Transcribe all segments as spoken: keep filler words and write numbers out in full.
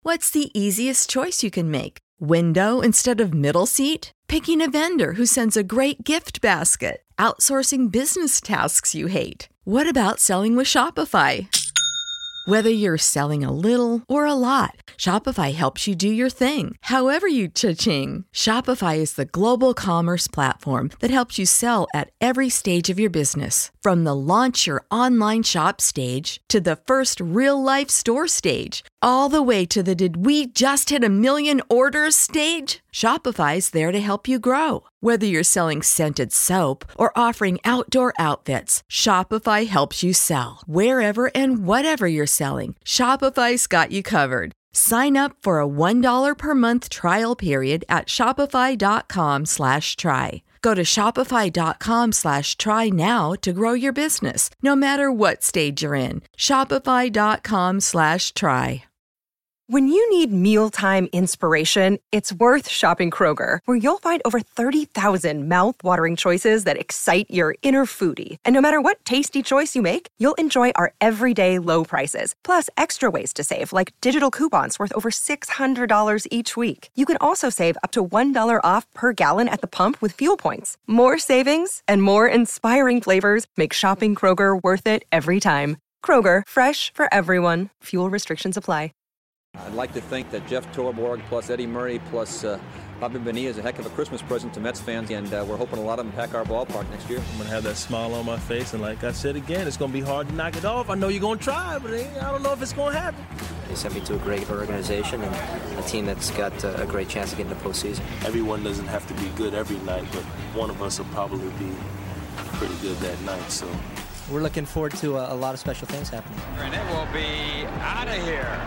What's the easiest choice you can make? Window instead of middle seat? Picking a vendor who sends a great gift basket? Outsourcing business tasks you hate? What about selling with Shopify? Whether you're selling a little or a lot, Shopify helps you do your thing, however you cha-ching. Shopify is the global commerce platform that helps you sell at every stage of your business. From the launch your online shop stage to the first real-life store stage, all the way to the did we just hit a million orders stage. Shopify's there to help you grow. Whether you're selling scented soap or offering outdoor outfits, Shopify helps you sell. Wherever and whatever you're selling, Shopify's got you covered. Sign up for a one dollar per month trial period at shopify.com slash try. Go to shopify.com slash try now to grow your business, no matter what stage you're in. Shopify.com slash try. When you need mealtime inspiration, it's worth shopping Kroger, where you'll find over thirty thousand mouth-watering choices that excite your inner foodie. And no matter what tasty choice you make, you'll enjoy our everyday low prices, plus extra ways to save, like digital coupons worth over six hundred dollars each week. You can also save up to one dollar off per gallon at the pump with fuel points. More savings and more inspiring flavors make shopping Kroger worth it every time. Kroger, fresh for everyone. Fuel restrictions apply. I'd like to think that Jeff Torborg plus Eddie Murray plus uh, Bobby Bonilla is a heck of a Christmas present to Mets fans, and uh, we're hoping a lot of them pack our ballpark next year. I'm going to have that smile on my face, and like I said again, it's going to be hard to knock it off. I know you're going to try, but I don't know if it's going to happen. They sent me to a great organization and a team that's got a great chance to get in the postseason. Everyone doesn't have to be good every night, but one of us will probably be pretty good that night, so... We're looking forward to a, a lot of special things happening. And it will be out of here.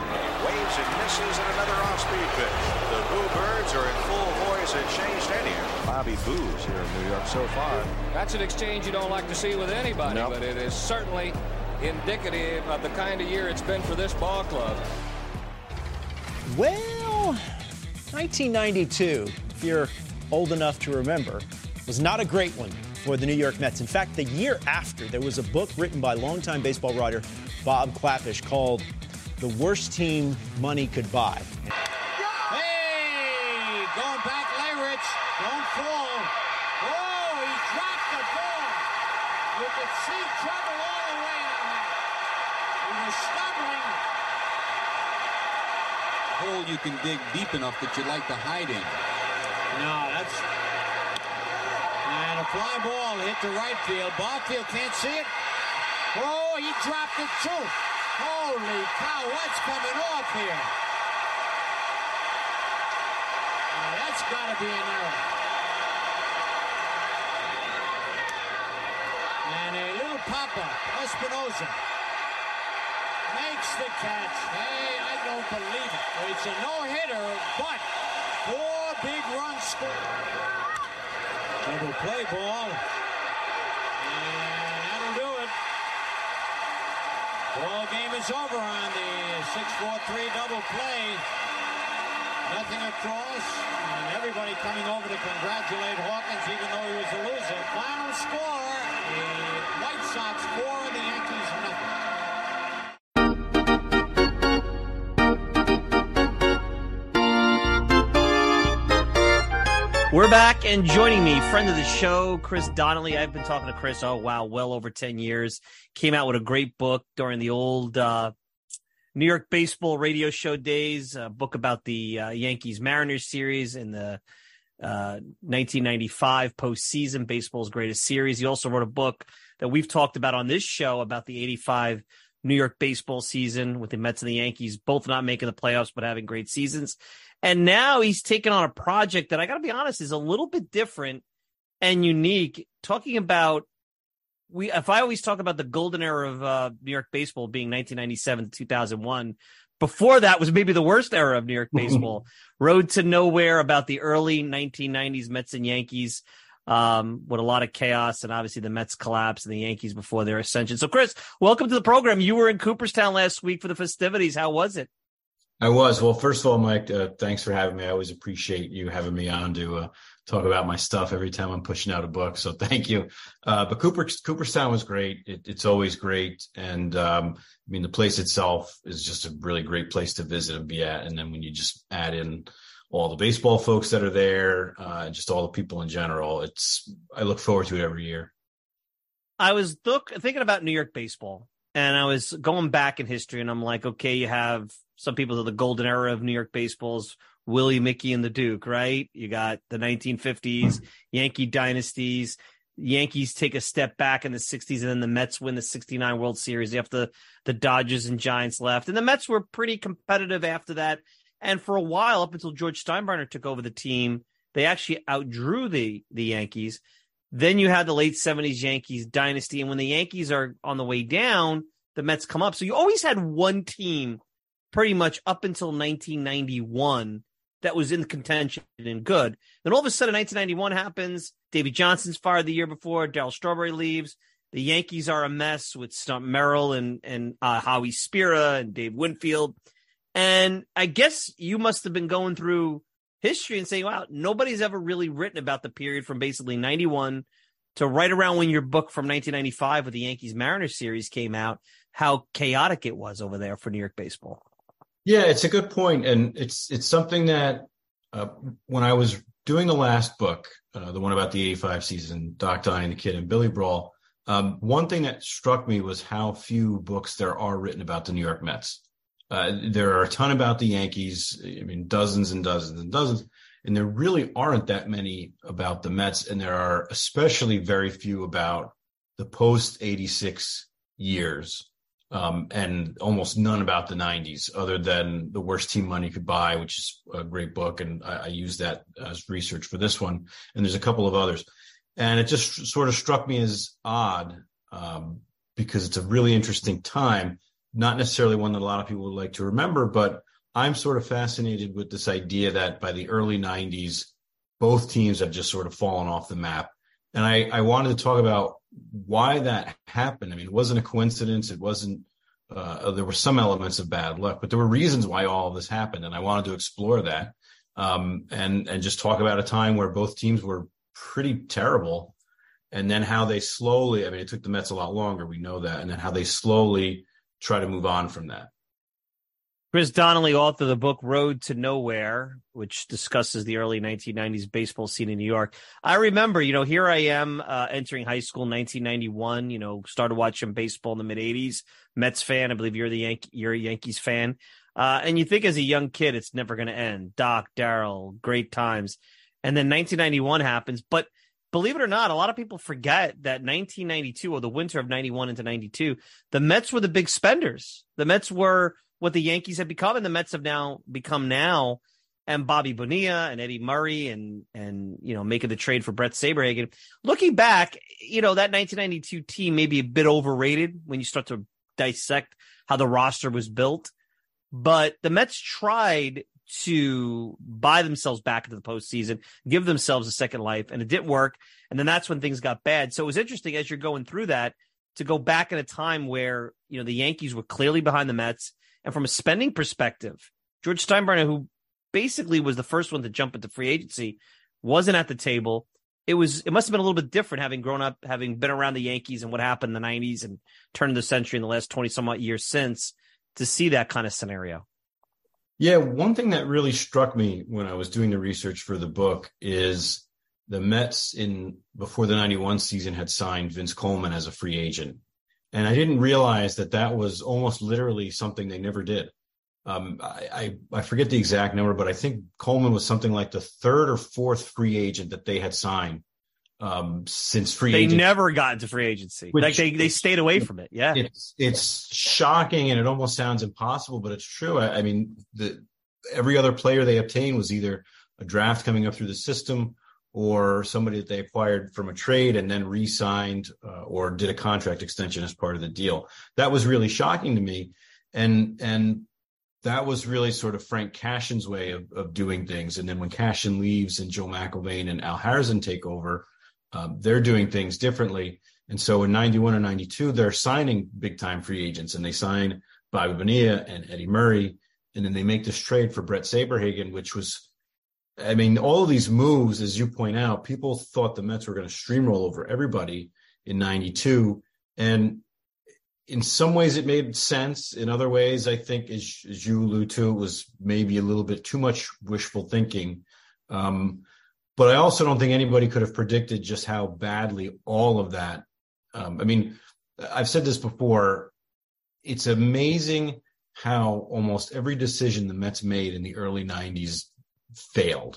Waves and misses and another off-speed pitch. The Boo Birds are in full voice at Shea Stadium. Bobby Boo's here in New York so far. That's an exchange you don't like to see with anybody, nope. But it is certainly indicative of the kind of year it's been for this ball club. Well, nineteen ninety-two, if you're old enough to remember, was not a great one for the New York Mets. In fact, the year after, there was a book written by longtime baseball writer Bob Klapisch called The Worst Team Money Could Buy. Hey, going back, Leyrich. Don't fall. Oh, he dropped the ball. You could see trouble all the way on that. He was stumbling. Hole you can dig deep enough that you like to hide in. No, that's... And a fly ball hit the right field. Barfield can't see it. Oh, he dropped it too. Holy cow, what's coming off here? Now, that's got to be an error. And a little pop-up. Espinosa makes the catch. Hey, I don't believe it. It's a no-hitter, but four big runs scored. Double play ball. And that'll do it. Ball game is over on the six four three double play. Nothing across. And everybody coming over to congratulate Hawkins even though he was a loser. Final score, the White Sox four and the Yankees nothing. We're back, and joining me, friend of the show, Chris Donnelly. I've been talking to Chris, oh, wow, well over ten years. Came out with a great book during the old uh, New York baseball radio show days, a book about the uh, Yankees-Mariners series in the uh, nineteen ninety-five postseason, baseball's greatest series. He also wrote a book that we've talked about on this show about the eighty-five New York baseball season with the Mets and the Yankees, both not making the playoffs but having great seasons. And now he's taken on a project that I got to be honest is a little bit different and unique. Talking about we, if I always talk about the golden era of uh, New York baseball being nineteen ninety-seven to two thousand one, before that was maybe the worst era of New York baseball. Road to nowhere about the early nineteen nineties Mets and Yankees um, with a lot of chaos and obviously the Mets collapse and the Yankees before their ascension. So, Chris, welcome to the program. You were in Cooperstown last week for the festivities. How was it? I was. Well, first of all, Mike, uh, thanks for having me. I always appreciate you having me on to uh, talk about my stuff every time I'm pushing out a book. So thank you. Uh, but Cooper, Cooperstown was great. It, it's always great. And um, I mean, the place itself is just a really great place to visit and be at. And then when you just add in all the baseball folks that are there, uh, just all the people in general, it's, I look forward to it every year. I was look, thinking about New York baseball, and I was going back in history, and I'm like, okay, you have some people of the golden era of New York baseball's Willie, Mickey, and the Duke, right? You got the nineteen fifties, Yankee dynasties. Yankees take a step back in the sixties, and then the Mets win the sixty-nine World Series after the Dodgers and Giants left. And the Mets were pretty competitive after that. And for a while, up until George Steinbrenner took over the team, they actually outdrew the, the Yankees. Then you had the late seventies Yankees dynasty. And when the Yankees are on the way down, the Mets come up. So you always had one team pretty much up until nineteen ninety-one that was in contention and good. Then all of a sudden, nineteen ninety-one happens. Davey Johnson's fired the year before. Darryl Strawberry leaves. The Yankees are a mess with Stump Merrill and, and uh, Howie Spira and Dave Winfield. And I guess you must have been going through history and saying, wow, nobody's ever really written about the period from basically ninety-one to right around when your book from nineteen ninety-five with the Yankees-Mariners series came out, how chaotic it was over there for New York baseball. Yeah, it's a good point. And it's it's something that uh, when I was doing the last book, uh, the one about the eighty-five season, Doc Donnie and the Kid and Billy Brawl, um, one thing that struck me was how few books there are written about the New York Mets. Uh, there are a ton about the Yankees, I mean, dozens and dozens and dozens, and there really aren't that many about the Mets, and there are especially very few about the post eighty-six years. Um, and almost none about the nineties, other than The Worst Team Money Could Buy, which is a great book. And I, I used that as research for this one. And there's a couple of others. And it just sort of struck me as odd um, because it's a really interesting time, not necessarily one that a lot of people would like to remember, but I'm sort of fascinated with this idea that by the early nineties, both teams have just sort of fallen off the map. And I, I wanted to talk about why that happened. I mean, it wasn't a coincidence. It wasn't, uh, there were some elements of bad luck, but there were reasons why all of this happened. And I wanted to explore that, um, and, and just talk about a time where both teams were pretty terrible. And then how they slowly, I mean, it took the Mets a lot longer. We know that. And then how they slowly try to move on from that. Chris Donnelly, author of the book Road to Nowhere, which discusses the early nineteen nineties baseball scene in New York. I remember, you know, here I am uh, entering high school in nineteen ninety-one, you know, started watching baseball in the mid-eighties. Mets fan. I believe you're the Yan- you're a Yankees fan. Uh, and you think as a young kid, it's never going to end. Doc, Darryl, great times. And then nineteen ninety-one happens. But believe it or not, a lot of people forget that nineteen ninety-two, or the winter of ninety-one into ninety-two, the Mets were the big spenders. The Mets were what the Yankees have become, and the Mets have now become now, and Bobby Bonilla and Eddie Murray and, and, you know, making the trade for Brett Saberhagen. Looking back, you know, that nineteen ninety-two team may be a bit overrated when you start to dissect how the roster was built, but the Mets tried to buy themselves back into the postseason, give themselves a second life, and it didn't work. And then that's when things got bad. So it was interesting as you're going through that to go back in a time where, you know, the Yankees were clearly behind the Mets. And from a spending perspective, George Steinbrenner, who basically was the first one to jump into free agency, wasn't at the table. It was, it must have been a little bit different having grown up, having been around the Yankees and what happened in the nineties and turn of the century in the last twenty some odd years since, to see that kind of scenario. Yeah. One thing that really struck me when I was doing the research for the book is the Mets in before the ninety-one season had signed Vince Coleman as a free agent. And I didn't realize that that was almost literally something they never did. Um, I, I, I forget the exact number, but I think Coleman was something like the third or fourth free agent that they had signed um, since free they agency. They never got into free agency. Which, like they, they stayed away from it. Yeah. It's, it's shocking and it almost sounds impossible, but it's true. I, I mean, the, every other player they obtained was either a draft coming up through the system or somebody that they acquired from a trade and then re-signed uh, or did a contract extension as part of the deal. That was really shocking to me. And and that was really sort of Frank Cashin's way of, of doing things. And then when Cashin leaves and Joe McIlvaine and Al Harrison take over, um, they're doing things differently. And so in ninety-one or ninety-two, they're signing big-time free agents, and they sign Bobby Bonilla and Eddie Murray. And then they make this trade for Brett Saberhagen, which was I mean, all of these moves, as you point out, people thought the Mets were going to steamroll over everybody in ninety-two. And in some ways it made sense. In other ways, I think, as, as you allude to, it was maybe a little bit too much wishful thinking. Um, but I also don't think anybody could have predicted just how badly all of that. Um, I mean, I've said this before. It's amazing how almost every decision the Mets made in the early nineties failed.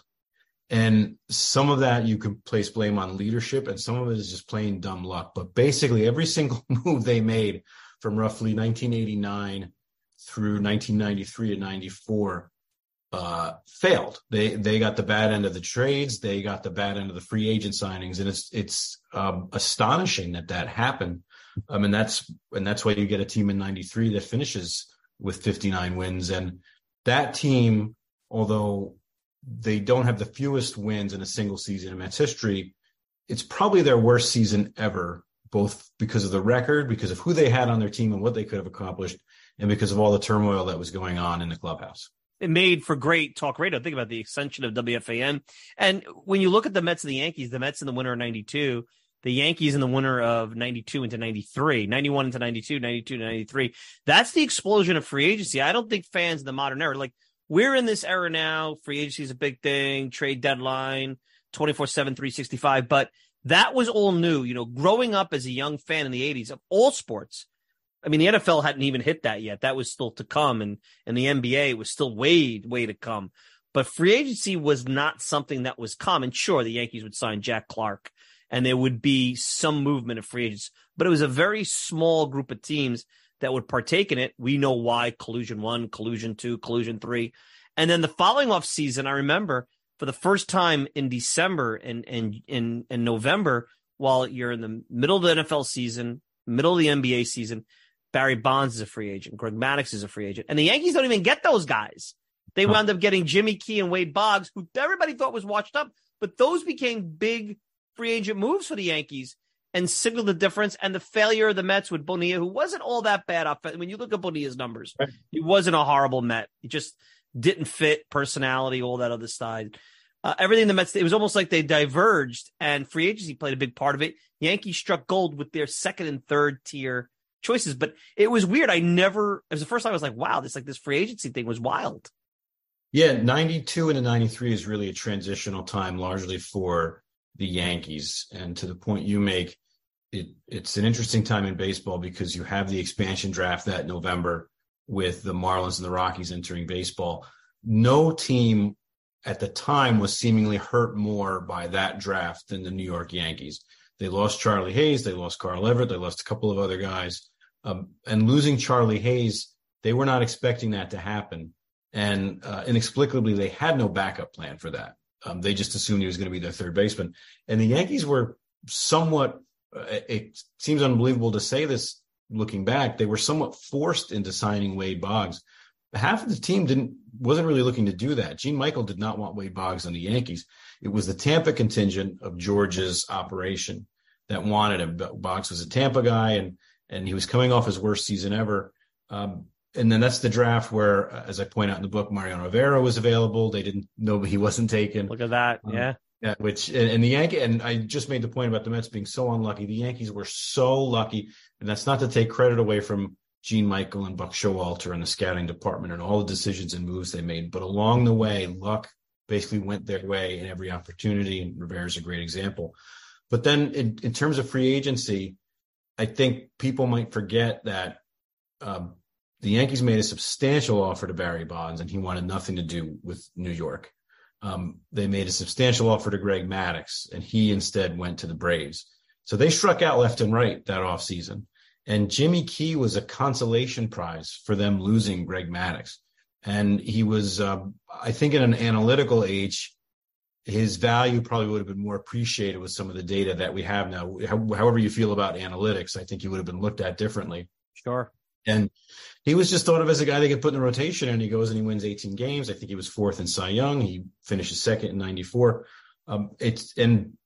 And some of that you can place blame on leadership, and some of it is just plain dumb luck. But basically every single move they made from roughly nineteen eighty-nine through nineteen ninety-three to ninety-four uh, failed. They they got the bad end of the trades. They got the bad end of the free agent signings. And it's it's um, astonishing that that happened. I mean, that's and that's why you get a team in ninety-three that finishes with fifty-nine wins. And that team, although they don't have the fewest wins in a single season in Mets history, it's probably their worst season ever, both because of the record, because of who they had on their team and what they could have accomplished, and because of all the turmoil that was going on in the clubhouse. It made for great talk radio. Think about the extension of W F A N. And when you look at the Mets and the Yankees, the Mets in the winter of ninety-two, the Yankees in the winter of ninety-two into ninety-three, ninety-one into ninety-two, ninety-two to ninety-three, that's the explosion of free agency. I don't think fans in the modern era, like, we're in this era now. Free agency is a big thing, trade deadline, twenty-four seven, three sixty-five. But that was all new. You know, growing up as a young fan in the eighties of all sports, I mean, the N F L hadn't even hit that yet. That was still to come. And, and the N B A was still way, way to come. But free agency was not something that was common. Sure, the Yankees would sign Jack Clark, and there would be some movement of free agents. But it was a very small group of teams that would partake in it. We know why. Collusion one, collusion two, collusion three. And then the following off season, I remember for the first time in December and and in in November, while you're in the middle of the N F L season, middle of the N B A season, Barry Bonds is a free agent. Greg Maddux is a free agent. And the Yankees don't even get those guys. They wound up getting Jimmy Key and Wade Boggs, who everybody thought was washed up. But those became big free agent moves for the Yankees and signaled the difference. And the failure of the Mets with Bonilla, who wasn't all that bad. When you look at Bonilla's numbers, right, he wasn't a horrible Met. He just didn't fit, personality, all that other side. Uh, everything the Mets, it was almost like they diverged, and free agency played a big part of it. Yankees struck gold with their second and third tier choices, but it was weird. I never, it was the first time I was like, wow, this like this free agency thing was wild. Yeah, ninety-two into ninety-three is really a transitional time, largely for the Yankees. And to the point you make, it, it's an interesting time in baseball because you have the expansion draft that November with the Marlins and the Rockies entering baseball. No team at the time was seemingly hurt more by that draft than the New York Yankees. They lost Charlie Hayes. They lost Carl Everett. They lost a couple of other guys. Um, and losing Charlie Hayes, they were not expecting that to happen. And uh, inexplicably, they had no backup plan for that. Um, they just assumed he was going to be their third baseman. And the Yankees were somewhat, uh, it seems unbelievable to say this looking back, they were somewhat forced into signing Wade Boggs. Half of the team didn't wasn't really looking to do that. Gene Michael did not want Wade Boggs on the Yankees. It was the Tampa contingent of George's operation that wanted him. Boggs was a Tampa guy, and and he was coming off his worst season ever. Um, and then that's the draft where, as I point out in the book, Mariano Rivera was available. They didn't know he wasn't taken. Look at that, um, yeah. Yeah, which and, and the Yankee and I just made the point about the Mets being so unlucky. The Yankees were so lucky, and that's not to take credit away from Gene Michael and Buck Showalter and the scouting department and all the decisions and moves they made. But along the way, luck basically went their way in every opportunity, and Rivera's a great example. But then in, in terms of free agency, I think people might forget that um, the Yankees made a substantial offer to Barry Bonds, and he wanted nothing to do with New York. Um, they made a substantial offer to Greg Maddux, and he instead went to the Braves. So they struck out left and right that offseason. And Jimmy Key was a consolation prize for them losing Greg Maddux. And he was, um, I think in an analytical age, his value probably would have been more appreciated with some of the data that we have now. However you feel about analytics, I think he would have been looked at differently. Sure. And he was just thought of as a guy they could put in the rotation, and he goes and he wins eighteen games. I think he was fourth in Cy Young. He finishes second in ninety-four. Um, it's, and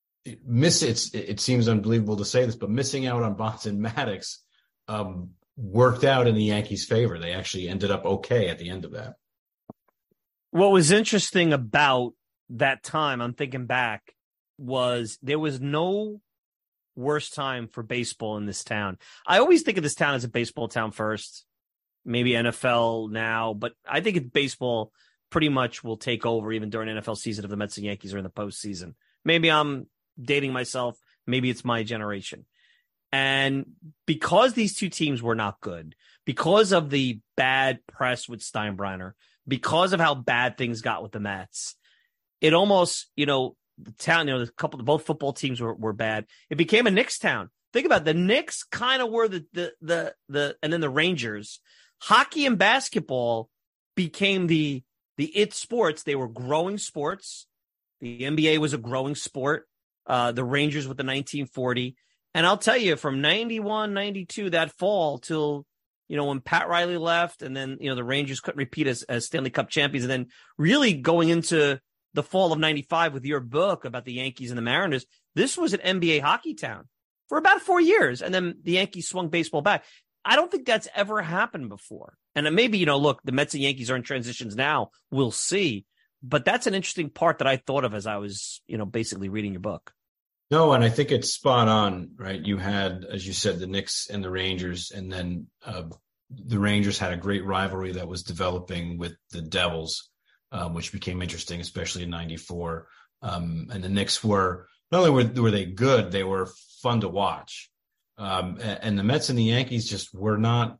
miss it's it seems unbelievable to say this, but missing out on Bonds and Maddux um, worked out in the Yankees' favor. They actually ended up okay at the end of that. What was interesting about that time, I'm thinking back, was there was no worse time for baseball in this town. I always think of this town as a baseball town first, maybe N F L now, but I think it, baseball pretty much will take over even during N F L season if the Mets and Yankees are in the postseason. Maybe I'm dating myself. Maybe it's my generation. And because these two teams were not good, because of the bad press with Steinbrenner, because of how bad things got with the Mets, it almost, you know, the town, you know, the couple, both football teams were, were bad. It became a Knicks town. Think about it. The Knicks kind of were the, the, the, the, and then the Rangers. Hockey and basketball became the, the it sports. They were growing sports. The N B A was a growing sport. Uh, the Rangers with the nineteen forty. And I'll tell you, from ninety-one, ninety-two, that fall till, you know, when Pat Riley left, and then, you know, the Rangers couldn't repeat as, as Stanley Cup champions. And then really going into the fall of ninety-five with your book about the Yankees and the Mariners, this was an N B A hockey town for about four years. And then the Yankees swung baseball back. I don't think that's ever happened before. And maybe, you know, look, the Mets and Yankees are in transitions now. We'll see. But that's an interesting part that I thought of as I was, you know, basically reading your book. No, and I think it's spot on, right? You had, as you said, the Knicks and the Rangers, and then uh, the Rangers had a great rivalry that was developing with the Devils, um, which became interesting, especially in ninety-four. Um, and the Knicks were, not only were, were they good, they were fun to watch. Um, and, and the Mets and the Yankees just were not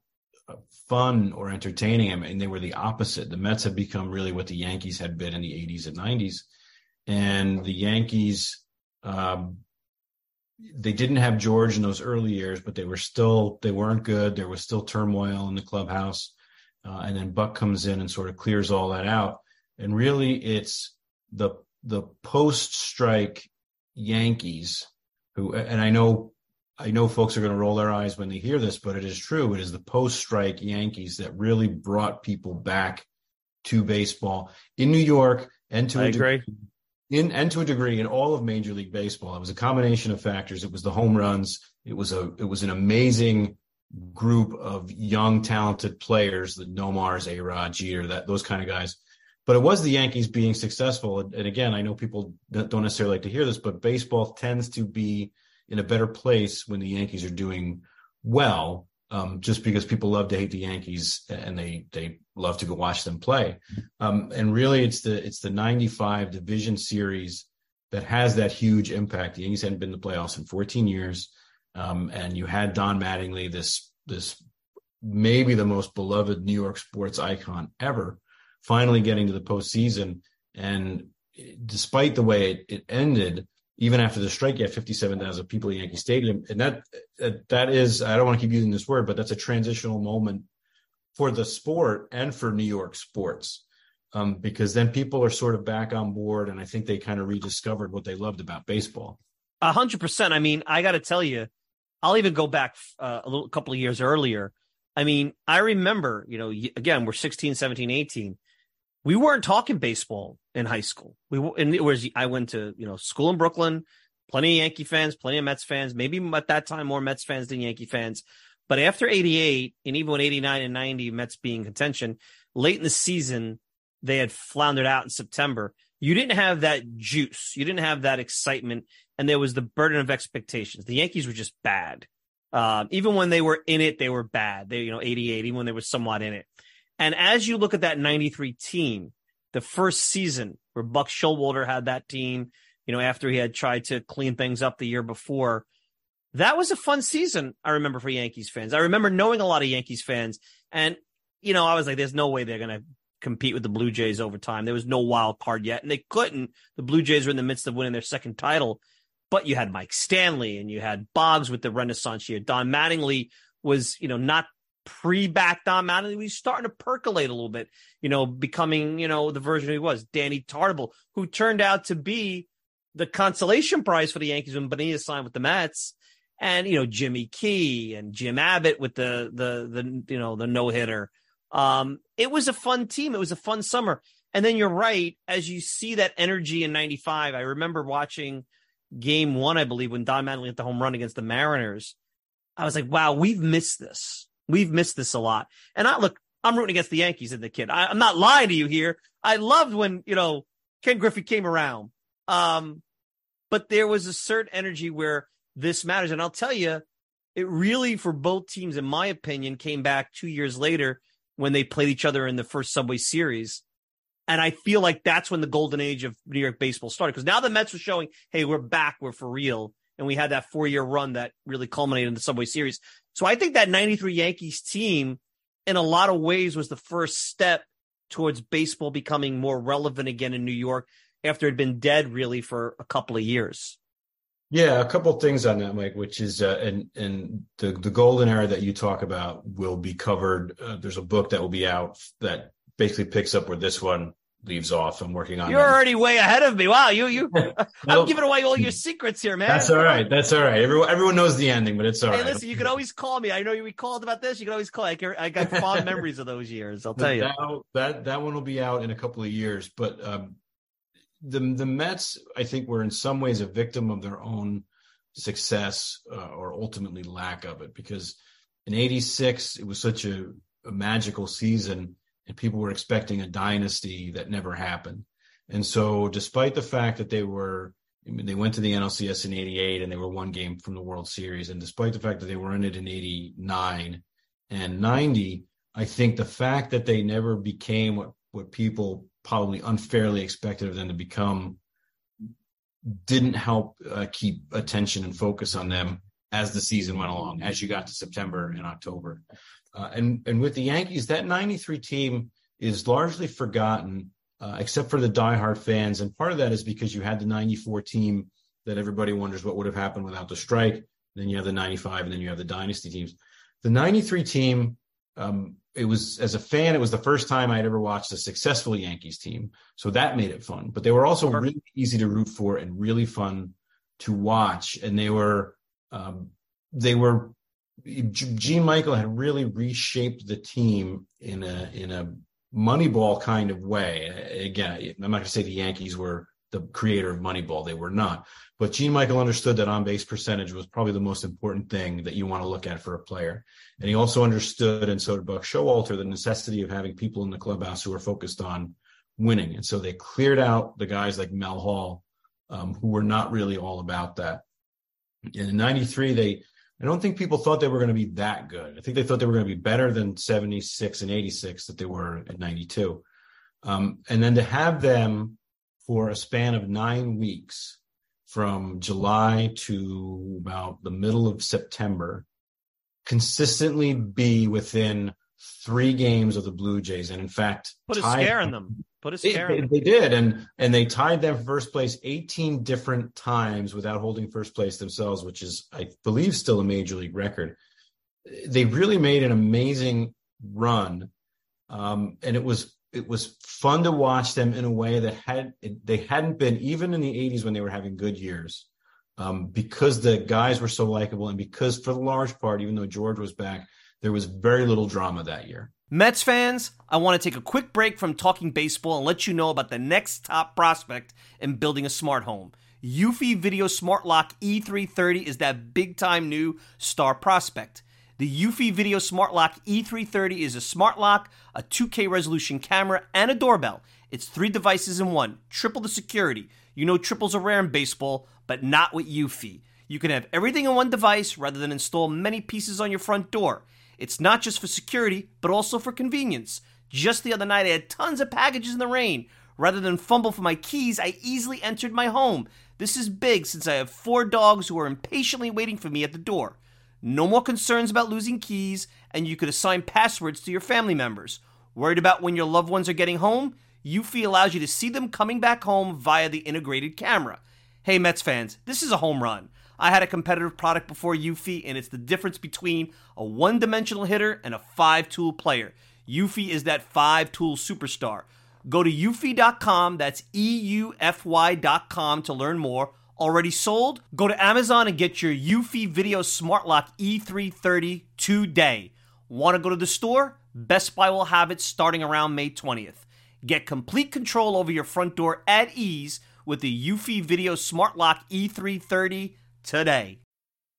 fun or entertaining. I mean, they were the opposite. The Mets had become really what the Yankees had been in the eighties and nineties. And the Yankees, Um, they didn't have George in those early years, but they were still, they weren't good. There was still turmoil in the clubhouse. Uh, and then Buck comes in and sort of clears all that out. And really it's the, the post-strike Yankees who, and I know, I know folks are going to roll their eyes when they hear this, but it is true. It is the post-strike Yankees that really brought people back to baseball in New York and to I a agree. degree, In and to a degree in all of Major League Baseball. It was a combination of factors. It was the home runs. It was a it was an amazing group of young, talented players, the Nomars, A-Rod, Jeter, that those kind of guys. But it was the Yankees being successful. And, and again, I know people don't necessarily like to hear this, but baseball tends to be in a better place when the Yankees are doing well, um, just because people love to hate the Yankees and they they love to go watch them play. Um, and really, it's the it's the ninety-five division series that has that huge impact. The Yankees hadn't been to the playoffs in fourteen years, um, and you had Don Mattingly, this this maybe the most beloved New York sports icon ever, finally getting to the postseason. And despite the way it, it ended, even after the strike, you had fifty-seven thousand people at Yankee Stadium. And that, that is, I don't want to keep using this word, but that's a transitional moment for the sport and for New York sports, um, because then people are sort of back on board. And I think they kind of rediscovered what they loved about baseball. A hundred percent. I mean, I got to tell you, I'll even go back uh, a little, a couple of years earlier. I mean, I remember, you know, again, we're sixteen, seventeen, eighteen. We weren't talking baseball in high school. We and it was I went to, you know, school in Brooklyn, plenty of Yankee fans, plenty of Mets fans, maybe at that time more Mets fans than Yankee fans. But after eighty-eight, and even with eighty-nine and ninety, Mets being contention, late in the season, they had floundered out in September. You didn't have that juice. You didn't have that excitement. And there was the burden of expectations. The Yankees were just bad. Uh, even when they were in it, they were bad. They, you know, eighty-eight, even when they were somewhat in it. And as you look at that ninety-three team, the first season where Buck Showalter had that team, you know, after he had tried to clean things up the year before, that was a fun season, I remember, for Yankees fans. I remember knowing a lot of Yankees fans. And, you know, I was like, there's no way they're going to compete with the Blue Jays over time. There was no wild card yet, and they couldn't. The Blue Jays were in the midst of winning their second title. But you had Mike Stanley and you had Boggs with the Renaissance year. Don Mattingly was, you know, not pre-back Don Mattingly. He was starting to percolate a little bit, you know, becoming, you know, the version he was. Danny Tartabull, who turned out to be the consolation prize for the Yankees when Bonilla signed with the Mets. And, you know, Jimmy Key and Jim Abbott with the, the, the you know, the no-hitter. Um, it was a fun team. It was a fun summer. And then you're right, as you see that energy in ninety-five, I remember watching game one, I believe, when Don Mattingly hit the home run against the Mariners. I was like, wow, we've missed this. We've missed this a lot. And I look, I'm rooting against the Yankees as the kid. I, I'm not lying to you here. I loved when, you know, Ken Griffey came around. Um, but there was a certain energy where this matters. And I'll tell you, it really, for both teams, in my opinion, came back two years later when they played each other in the first Subway Series. And I feel like that's when the golden age of New York baseball started. Because now the Mets are showing, hey, we're back, we're for real. And we had that four-year run that really culminated in the Subway Series. So I think that ninety-three Yankees team, in a lot of ways, was the first step towards baseball becoming more relevant again in New York after it had been dead, really, for a couple of years. Yeah, a couple of things on that, Mike, which is, uh, and, and the, the golden era that you talk about will be covered. Uh, there's a book that will be out that basically picks up where this one leaves off. I'm working on You're that. already way ahead of me. Wow, you you I'm giving away all your secrets here, man. That's all right. That's all right. Everyone everyone knows the ending, but it's all hey, right. Listen, you can always call me. I know you recalled about this. You can always call. I, can, I got fond memories of those years. I'll tell you. That, that that one will be out in a couple of years. But um, the the Mets, I think, were in some ways a victim of their own success uh, or ultimately lack of it, because in eighty-six it was such a, a magical season. And people were expecting a dynasty that never happened. And so despite the fact that they were, I mean, they went to the N L C S in eighty-eight and they were one game from the World Series. And despite the fact that they were in it in eighty-nine and ninety, I think the fact that they never became what, what people probably unfairly expected of them to become didn't help uh, keep attention and focus on them as the season went along, as you got to September and October. Uh, and, and with the Yankees, that ninety-three team is largely forgotten, uh, except for the diehard fans. And part of that is because you had the ninety-four team that everybody wonders what would have happened without the strike. Then you have the ninety-five, and then you have the dynasty teams. The ninety-three team, um, it was, as a fan, it was the first time I'd ever watched a successful Yankees team. So that made it fun. But they were also really easy to root for and really fun to watch. And they were, um, they were, Gene Michael had really reshaped the team in a in a Moneyball kind of way. Again, I'm not going to say the Yankees were the creator of Moneyball. They were not. But Gene Michael understood that on-base percentage was probably the most important thing that you want to look at for a player. And he also understood, and so did Buck Showalter, the necessity of having people in the clubhouse who are focused on winning. And so they cleared out the guys like Mel Hall, um, who were not really all about that. And in ninety-three, they I don't think people thought they were going to be that good. I think they thought they were going to be better than seventy-six and eighty-six that they were at ninety-two. Um, and then to have them for a span of nine weeks from July to about the middle of September, consistently be within three games of the Blue Jays. And in fact, put a scare in them. Put a scare they, in them. They did. And, and they tied them for first place eighteen different times without holding first place themselves, which is, I believe, still a major league record. They really made an amazing run. Um, and it was, it was fun to watch them in a way that had, it, they hadn't been even in the eighties when they were having good years. Um, because the guys were so likable, and because for the large part, even though George was back, there was very little drama that year. Mets fans, I want to take a quick break from talking baseball and let you know about the next top prospect in building a smart home. Eufy Video Smart Lock E three thirty is that big-time new star prospect. The Eufy Video Smart Lock E three thirty is a smart lock, a two K resolution camera, and a doorbell. It's three devices in one, triple the security. You know triples are rare in baseball, but not with Eufy. You can have everything in one device rather than install many pieces on your front door. It's not just for security, but also for convenience. Just the other night, I had tons of packages in the rain. Rather than fumble for my keys, I easily entered my home. This is big since I have four dogs who are impatiently waiting for me at the door. No more concerns about losing keys, and you could assign passwords to your family members. Worried about when your loved ones are getting home? Eufy allows you to see them coming back home via the integrated camera. Hey, Mets fans, this is a home run. I had a competitive product before Eufy, and it's the difference between a one-dimensional hitter and a five-tool player. Eufy is that five-tool superstar. Go to eufy dot com, that's E U F Y dot com to learn more. Already sold? Go to Amazon and get your Eufy Video Smart Lock E three thirty today. Want to go to the store? Best Buy will have it starting around May twentieth. Get complete control over your front door at ease with the Eufy Video Smart Lock E three thirty today.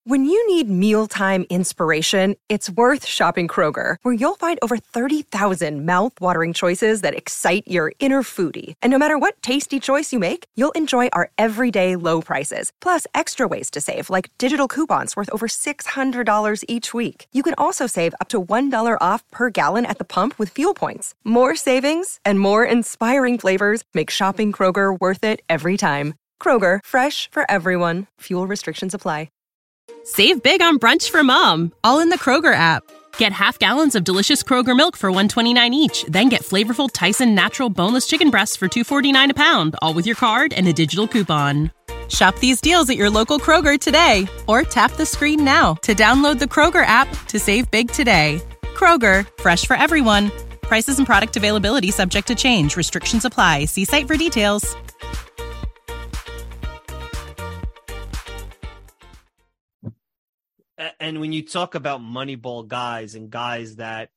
When you need mealtime inspiration, it's worth shopping Kroger, where you'll find over thirty thousand mouth-watering choices that excite your inner foodie. And no matter what tasty choice you make, you'll enjoy our everyday low prices, plus extra ways to save, like digital coupons worth over six hundred dollars each week. You can also save up to one dollar off per gallon at the pump with fuel points. More savings and more inspiring flavors make shopping Kroger worth it every time. Kroger, fresh for everyone. Fuel restrictions apply. Save big on brunch for mom, all in the Kroger app. Get half gallons of delicious Kroger milk for one dollar and twenty-nine cents each. Then get flavorful Tyson natural boneless chicken breasts for two dollars and forty-nine cents a pound, all with your card and a digital coupon. Shop these deals at your local Kroger today, or tap the screen now to download the Kroger app to save big today. Kroger, fresh for everyone. Prices and product availability subject to change. Restrictions apply. See site for details. And when you talk about Moneyball guys and guys that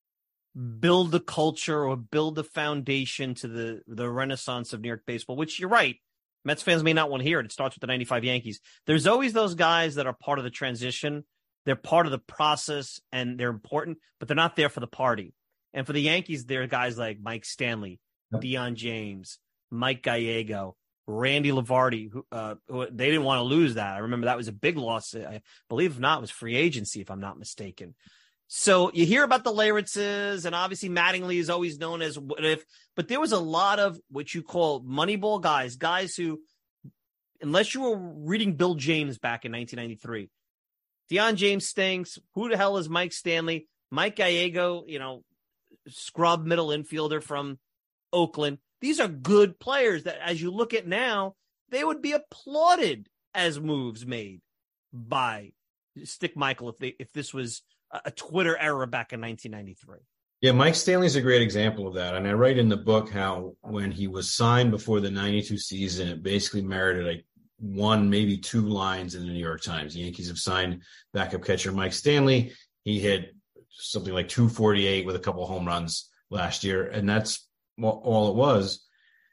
build the culture or build the foundation to the, the renaissance of New York baseball, which you're right, Mets fans may not want to hear it. It starts with the ninety-five Yankees. There's always those guys that are part of the transition. They're part of the process and they're important, but they're not there for the party. And for the Yankees, there are guys like Mike Stanley, Deion James, Mike Gallego, Randy Lavardi, who, uh, who they didn't want to lose that. I remember that was a big loss. I believe, if not, it was free agency, if I'm not mistaken. So you hear about the Leyritzes, and obviously Mattingly is always known as what if, but there was a lot of what you call Moneyball guys, guys who, unless you were reading Bill James back in nineteen ninety-three, Deion James stinks. Who the hell is Mike Stanley? Mike Gallego, you know, scrub middle infielder from Oakland. These are good players that, as you look at now, they would be applauded as moves made by Stick Michael if they if this was a Twitter era back in nineteen ninety-three. Yeah, Mike Stanley's a great example of that. And I write in the book how when he was signed before the ninety-two season, it basically merited like one, maybe two lines in the New York Times. The Yankees have signed backup catcher Mike Stanley. He hit something like two forty-eight with a couple home runs last year, and that's all it was.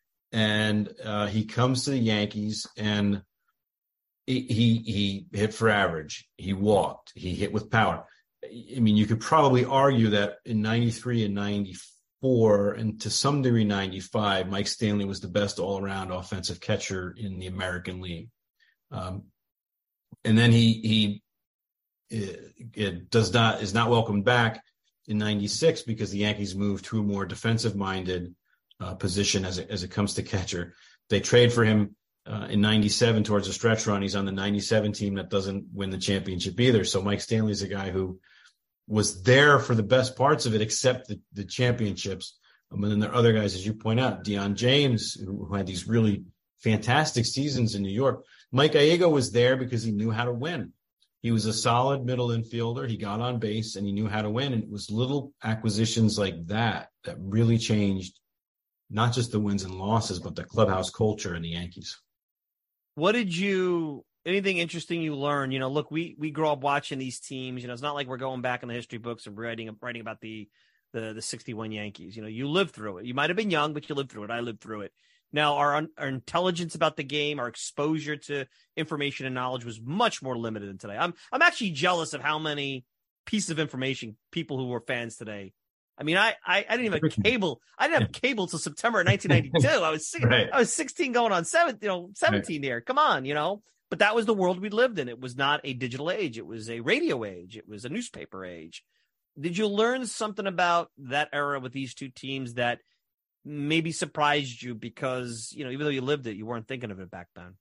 And uh, he comes to the Yankees, and he, he he hit for average. He walked. He hit with power. I mean, you could probably argue that in ninety-three and ninety-four, and to some degree ninety-five, Mike Stanley was the best all-around offensive catcher in the American League. Um, and then he he it, it does not is not welcomed back in ninety-six because the Yankees moved to a more defensive-minded uh, position as it, as it comes to catcher. They trade for him uh, in ninety-seven towards a stretch run. He's on the ninety-seven team that doesn't win the championship either. So Mike Stanley's a guy who was there for the best parts of it, except the, the championships. Um, and then there are other guys, as you point out, Deion James, who, who had these really fantastic seasons in New York. Mike Gallego was there because he knew how to win. He was a solid middle infielder. He got on base and he knew how to win. And it was little acquisitions like that that really changed not just the wins and losses, but the clubhouse culture in the Yankees. What did you, anything interesting you learned? You know, look, we, we grow up watching these teams. You know, it's not like we're going back in the history books and writing, writing about the, the, the sixty-one Yankees. You know, you lived through it. You might've been young, but you lived through it. I lived through it. Now, our, our intelligence about the game, our exposure to information and knowledge was much more limited than today. I'm I'm actually jealous of how many pieces of information people who were fans today. I mean, I I, I didn't even have cable. I didn't have cable till September of nineteen ninety-two. I was right. I was sixteen going on seven, you know, seventeen right. Here. Come on, you know. But that was the world we lived in. It was not a digital age. It was a radio age. It was a newspaper age. Did you learn something about that era with these two teams that maybe surprised you because, you know, even though you lived it, you weren't thinking of it back then?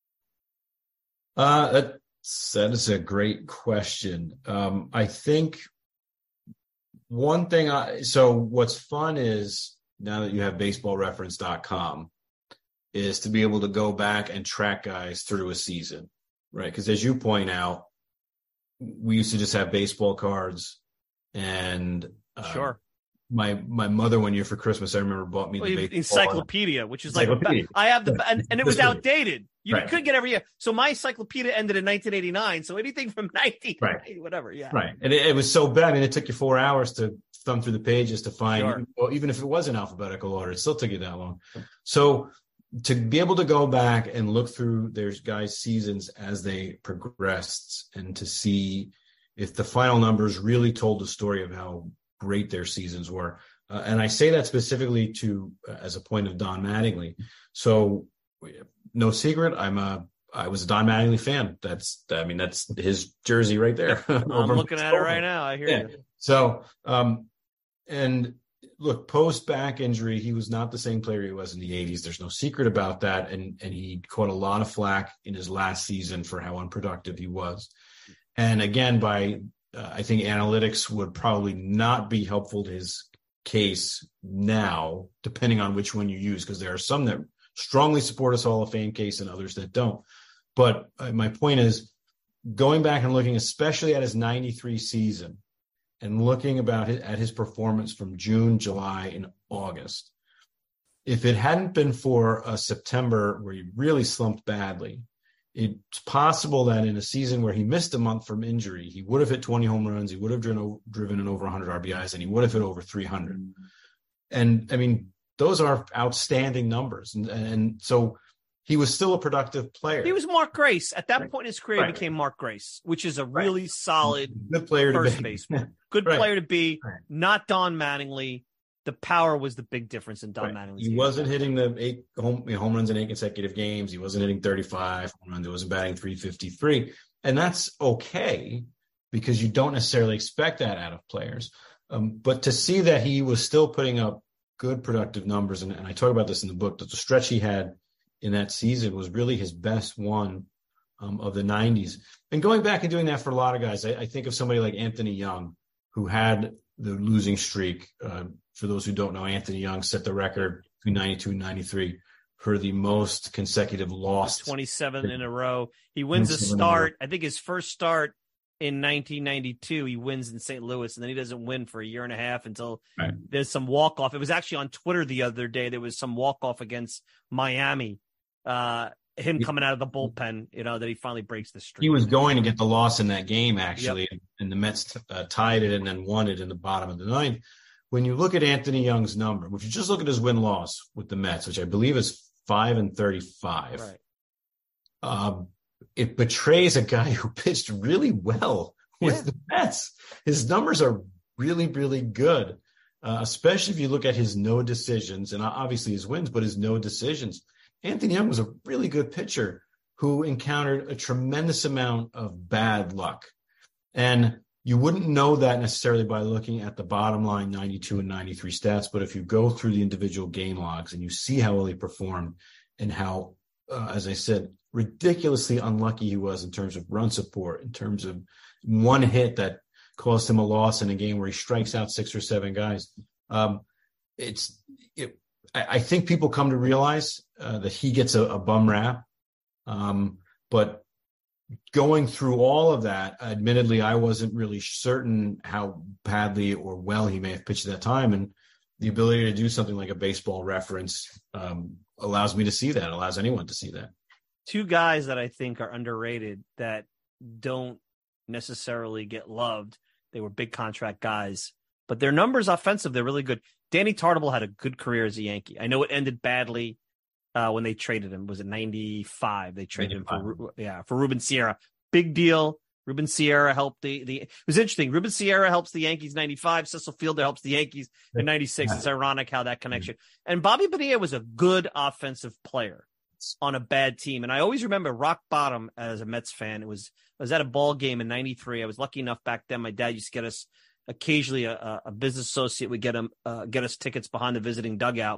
Uh, that's, that is a great question. Um, I think one thing I, so what's fun is now that you have baseball reference dot com is to be able to go back and track guys through a season, right? Because as you point out, we used to just have baseball cards and uh, sure. My my mother one year for Christmas, I remember bought me the well, encyclopedia, which is like I have the and, and it was outdated. You right. could get every year. So my encyclopedia ended in nineteen eighty-nine. So anything from nineteen right. whatever, yeah, right. And it, it was so bad. I mean, it took you four hours to thumb through the pages to find. Sure. Well, even if it was in alphabetical order, it still took you that long. So to be able to go back and look through their guys' seasons as they progressed and to see if the final numbers really told the story of how great their seasons were. Uh, and I say that specifically to uh, as a point of Don Mattingly. So no secret, I'm a I was a Don Mattingly fan. That's I mean that's his jersey right there. I'm looking at it right now. I hear yeah. you. So um, and look, post back injury, he was not the same player he was in the eighties. There's no secret about that, and and he caught a lot of flack in his last season for how unproductive he was. And again, by uh, I think analytics would probably not be helpful to his case now, depending on which one you use, because there are some that strongly support his Hall of Fame case and others that don't. But uh, my point is, going back and looking, especially at his ninety-three season, and looking about his, at his performance from June, July, and August, if it hadn't been for a September where he really slumped badly, it's possible that in a season where he missed a month from injury, he would have hit twenty home runs, he would have driven, driven in over one hundred R B Is, and he would have hit over three hundred. And, I mean, those are outstanding numbers. And, and so he was still a productive player. He was Mark Grace. At that right. point in his career, right. he became Mark Grace, which is a really right. solid good player first to be. baseman. Good right. player to be, right. not Don Mattingly. The power was the big difference in Don right. Mattingly. He wasn't hitting the eight home, home runs in eight consecutive games. He wasn't hitting thirty-five home runs. He wasn't batting three fifty-three. And that's okay because you don't necessarily expect that out of players. Um, but to see that he was still putting up good productive numbers, and, and I talk about this in the book, that the stretch he had in that season was really his best one um, of the nineties. And going back and doing that for a lot of guys, I, I think of somebody like Anthony Young, who had the losing streak. Uh, for those who don't know, Anthony Young set the record between ninety-two and ninety-three for the most consecutive loss. twenty-seven in a row. He wins a start. I think his first start in nineteen ninety-two, he wins in Saint Louis, and then he doesn't win for a year and a half until right. there's some walk-off. It was actually on Twitter the other day. There was some walk-off against Miami. Uh, him coming out of the bullpen, you know, that he finally breaks the streak. He was going to get the loss in that game, actually, yep. and the Mets uh, tied it and then won it in the bottom of the ninth. When you look at Anthony Young's number, if you just look at his win-loss with the Mets, which I believe is five and thirty-five, right. um, it betrays a guy who pitched really well with yeah. the Mets. His numbers are really, really good, uh, especially if you look at his no decisions, and obviously his wins, but his no decisions. Anthony Young was a really good pitcher who encountered a tremendous amount of bad luck. And you wouldn't know that necessarily by looking at the bottom line ninety-two and ninety-three stats, but if you go through the individual game logs and you see how well he performed and how, uh, as I said, ridiculously unlucky he was in terms of run support, in terms of one hit that cost him a loss in a game where he strikes out six or seven guys. Um, it's, it, I, I think people come to realize uh, that he gets a, a bum rap, um, but going through all of that, admittedly, I wasn't really certain how badly or well he may have pitched at that time. And the ability to do something like a baseball reference um, allows me to see that, allows anyone to see that. Two guys that I think are underrated that don't necessarily get loved. They were big contract guys, but their numbers offensive, they're really good. Danny Tartabull had a good career as a Yankee. I know it ended badly Uh, when they traded him. Was it ninety-five? They traded him for, yeah, for Ruben Sierra. Big deal. Ruben Sierra helped the, the, it was interesting. Ruben Sierra helps the Yankees ninety-five. Cecil Fielder helps the Yankees in ninety-six. It's ironic how that connection. And Bobby Bonilla was a good offensive player on a bad team. And I always remember rock bottom as a Mets fan. It was, I was at a ball game in ninety-three. I was lucky enough back then. My dad used to get us occasionally a, a business associate would get him, uh, get us tickets behind the visiting dugout.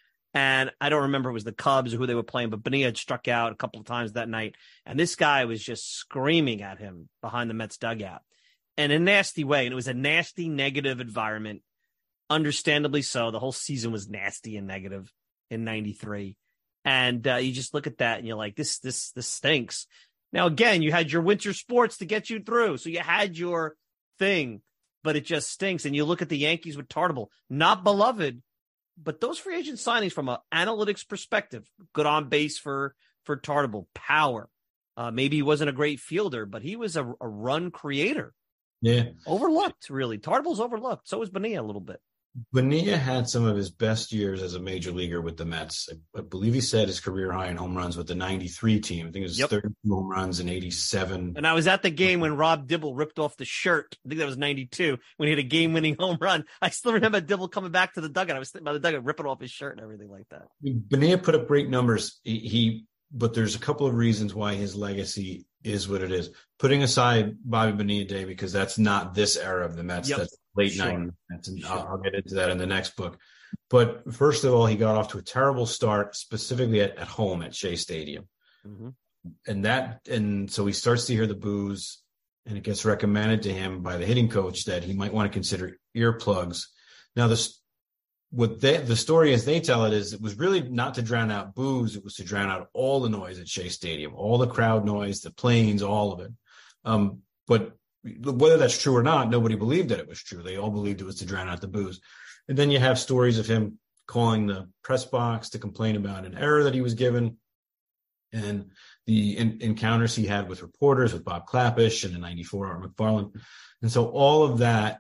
And I don't remember if it was the Cubs or who they were playing, but Bonilla had struck out a couple of times that night. And this guy was just screaming at him behind the Mets dugout in a nasty way. And it was a nasty, negative environment. Understandably so. The whole season was nasty and negative in ninety-three. And uh, you just look at that and you're like, this, this, this stinks. Now, again, you had your winter sports to get you through. So you had your thing, but it just stinks. And you look at the Yankees with Tartabull, not beloved, but those free agent signings from an analytics perspective, good on base for, for Tartabull, power. Uh, maybe he wasn't a great fielder, but he was a, a run creator. Yeah. Overlooked, really. Tartabull's overlooked. So was Bonilla a little bit. Bonilla had some of his best years as a major leaguer with the Mets. I, I believe he set his career high in home runs with the ninety-three team. I think it was yep. thirty-two home runs in eighty-seven. And I was at the game when Rob Dibble ripped off the shirt. I think that was ninety-two when he had a game-winning home run. I still remember Dibble coming back to the dugout. I was sitting by the dugout ripping off his shirt and everything like that. Bonilla put up great numbers. He, he but there's a couple of reasons why his legacy is what it is. Putting aside Bobby Bonilla Day, because that's not this era of the Mets. Yep. That's late sure. nineties Mets, and sure. I'll, I'll get into that in the next book. But first of all, he got off to a terrible start, specifically at, at home at Shea Stadium. Mm-hmm. And that, and so he starts to hear the boos, and it gets recommended to him by the hitting coach that he might want to consider earplugs. Now, this, what they, the story as they tell it is it was really not to drown out boos. It was to drown out all the noise at Shea Stadium, all the crowd noise, the planes, all of it. Um, but whether that's true or not, nobody believed that it was true. They all believed it was to drown out the boos. And then you have stories of him calling the press box to complain about an error that he was given, and the in, encounters he had with reporters, with Bob Klapisch and in ninety-four, Art McFarland. And so all of that,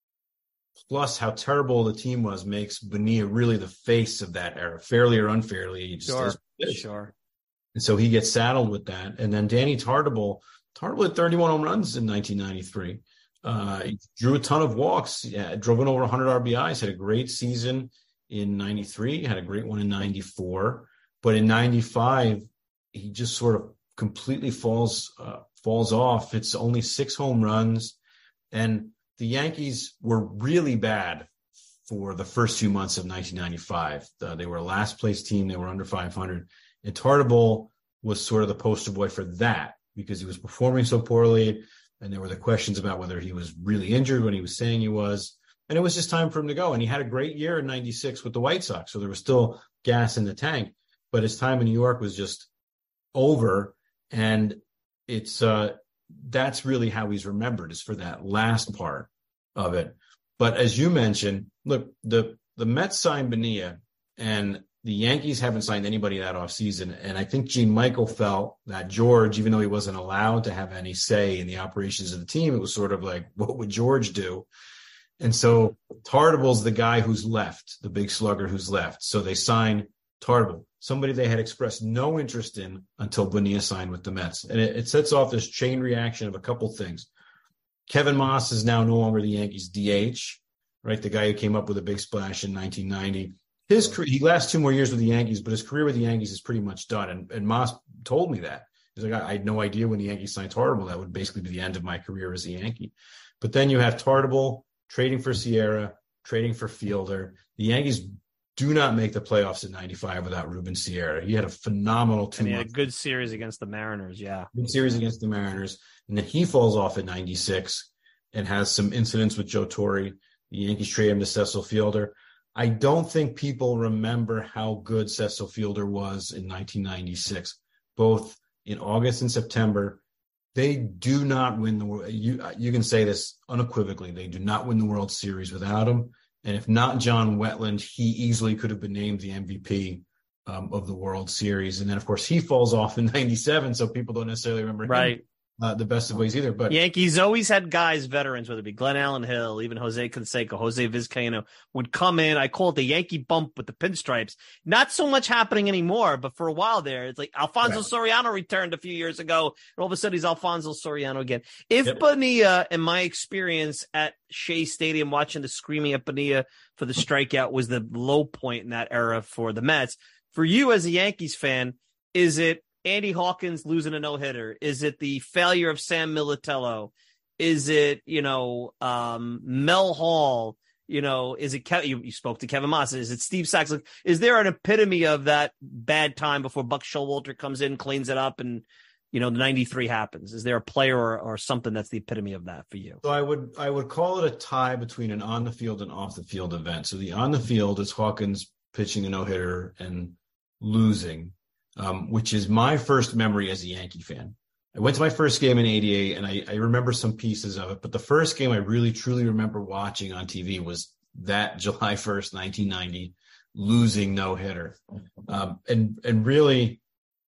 plus how terrible the team was, makes Bonilla really the face of that era, fairly or unfairly. He just sure, is. sure. And so he gets saddled with that. And then Danny Tartabull, Tartabull had thirty-one home runs in nineteen ninety-three. Uh, he drew a ton of walks, yeah, drove in over one hundred R B Is, had a great season in ninety-three, had a great one in ninety-four. But in ninety-five, he just sort of completely falls uh, falls off. It's only six home runs. And the Yankees were really bad for the first few months of nineteen ninety-five. Uh, they were a last place team. They were under five hundred. And Tartabull was sort of the poster boy for that because he was performing so poorly. And there were the questions about whether he was really injured when he was saying he was. And it was just time for him to go. And he had a great year in ninety-six with the White Sox. So there was still gas in the tank. But his time in New York was just over. And it's uh, that's really how he's remembered, is for that last part of it. But as you mentioned, look, the, the Mets signed Bonilla, and the Yankees haven't signed anybody that offseason. And I think Gene Michael felt that George, even though he wasn't allowed to have any say in the operations of the team, it was sort of like, what would George do? And so Tartabull's the guy who's left, the big slugger who's left. So they signed Tartabull, somebody they had expressed no interest in until Bonilla signed with the Mets. And it, it sets off this chain reaction of a couple things. Kevin Moss is now no longer the Yankees D H, right? The guy who came up with a big splash in nineteen ninety. His career, he lasts two more years with the Yankees, but his career with the Yankees is pretty much done. And, and Moss told me that. He's like, I, I had no idea when the Yankees signed Tartabull, that would basically be the end of my career as a Yankee. But then you have Tartabull trading for Sierra, trading for Fielder. The Yankees do not make the playoffs in ninety-five without Ruben Sierra. He had a phenomenal two and he months. had a good series against the Mariners, yeah. Good series against the Mariners. And then he falls off in ninety-six and has some incidents with Joe Torre. The Yankees trade him to Cecil Fielder. I don't think people remember how good Cecil Fielder was in nineteen ninety-six, both in August and September. They do not win the world. You, you can say this unequivocally. They do not win the World Series without him. And if not John Wetland, he easily could have been named the M V P um, of the World Series. And then, of course, he falls off in ninety-seven, so people don't necessarily remember him. Right. Uh, the best of ways either. But Yankees always had guys, veterans, whether it be Glenn Allen Hill, even Jose Canseco, Jose Vizcaino, would come in. I call it the Yankee bump with the pinstripes. Not so much happening anymore, but for a while there, it's like Alfonso right. Soriano returned a few years ago, and all of a sudden he's Alfonso Soriano again. If yep. Bonilla, in my experience at Shea Stadium, watching the screaming at Bonilla for the strikeout was the low point in that era for the Mets, for you as a Yankees fan, is it Andy Hawkins losing a no-hitter? Is it the failure of Sam Militello? Is it, you know, um, Mel Hall? You know, is it Ke- you, you spoke to Kevin Moss? Is it Steve Sachs? Like, is there an epitome of that bad time before Buck Showalter comes in, cleans it up, and, you know, the ninety-three happens? Is there a player or, or something that's the epitome of that for you? So I would I would call it a tie between an on-the-field and off-the-field event. So the on-the-field is Hawkins pitching a no-hitter and losing. Um, which is my first memory as a Yankee fan. I went to my first game in eighty-eight, and I, I remember some pieces of it. But the first game I really, truly remember watching on T V was that July first, nineteen ninety, losing no-hitter. Um, and, and really,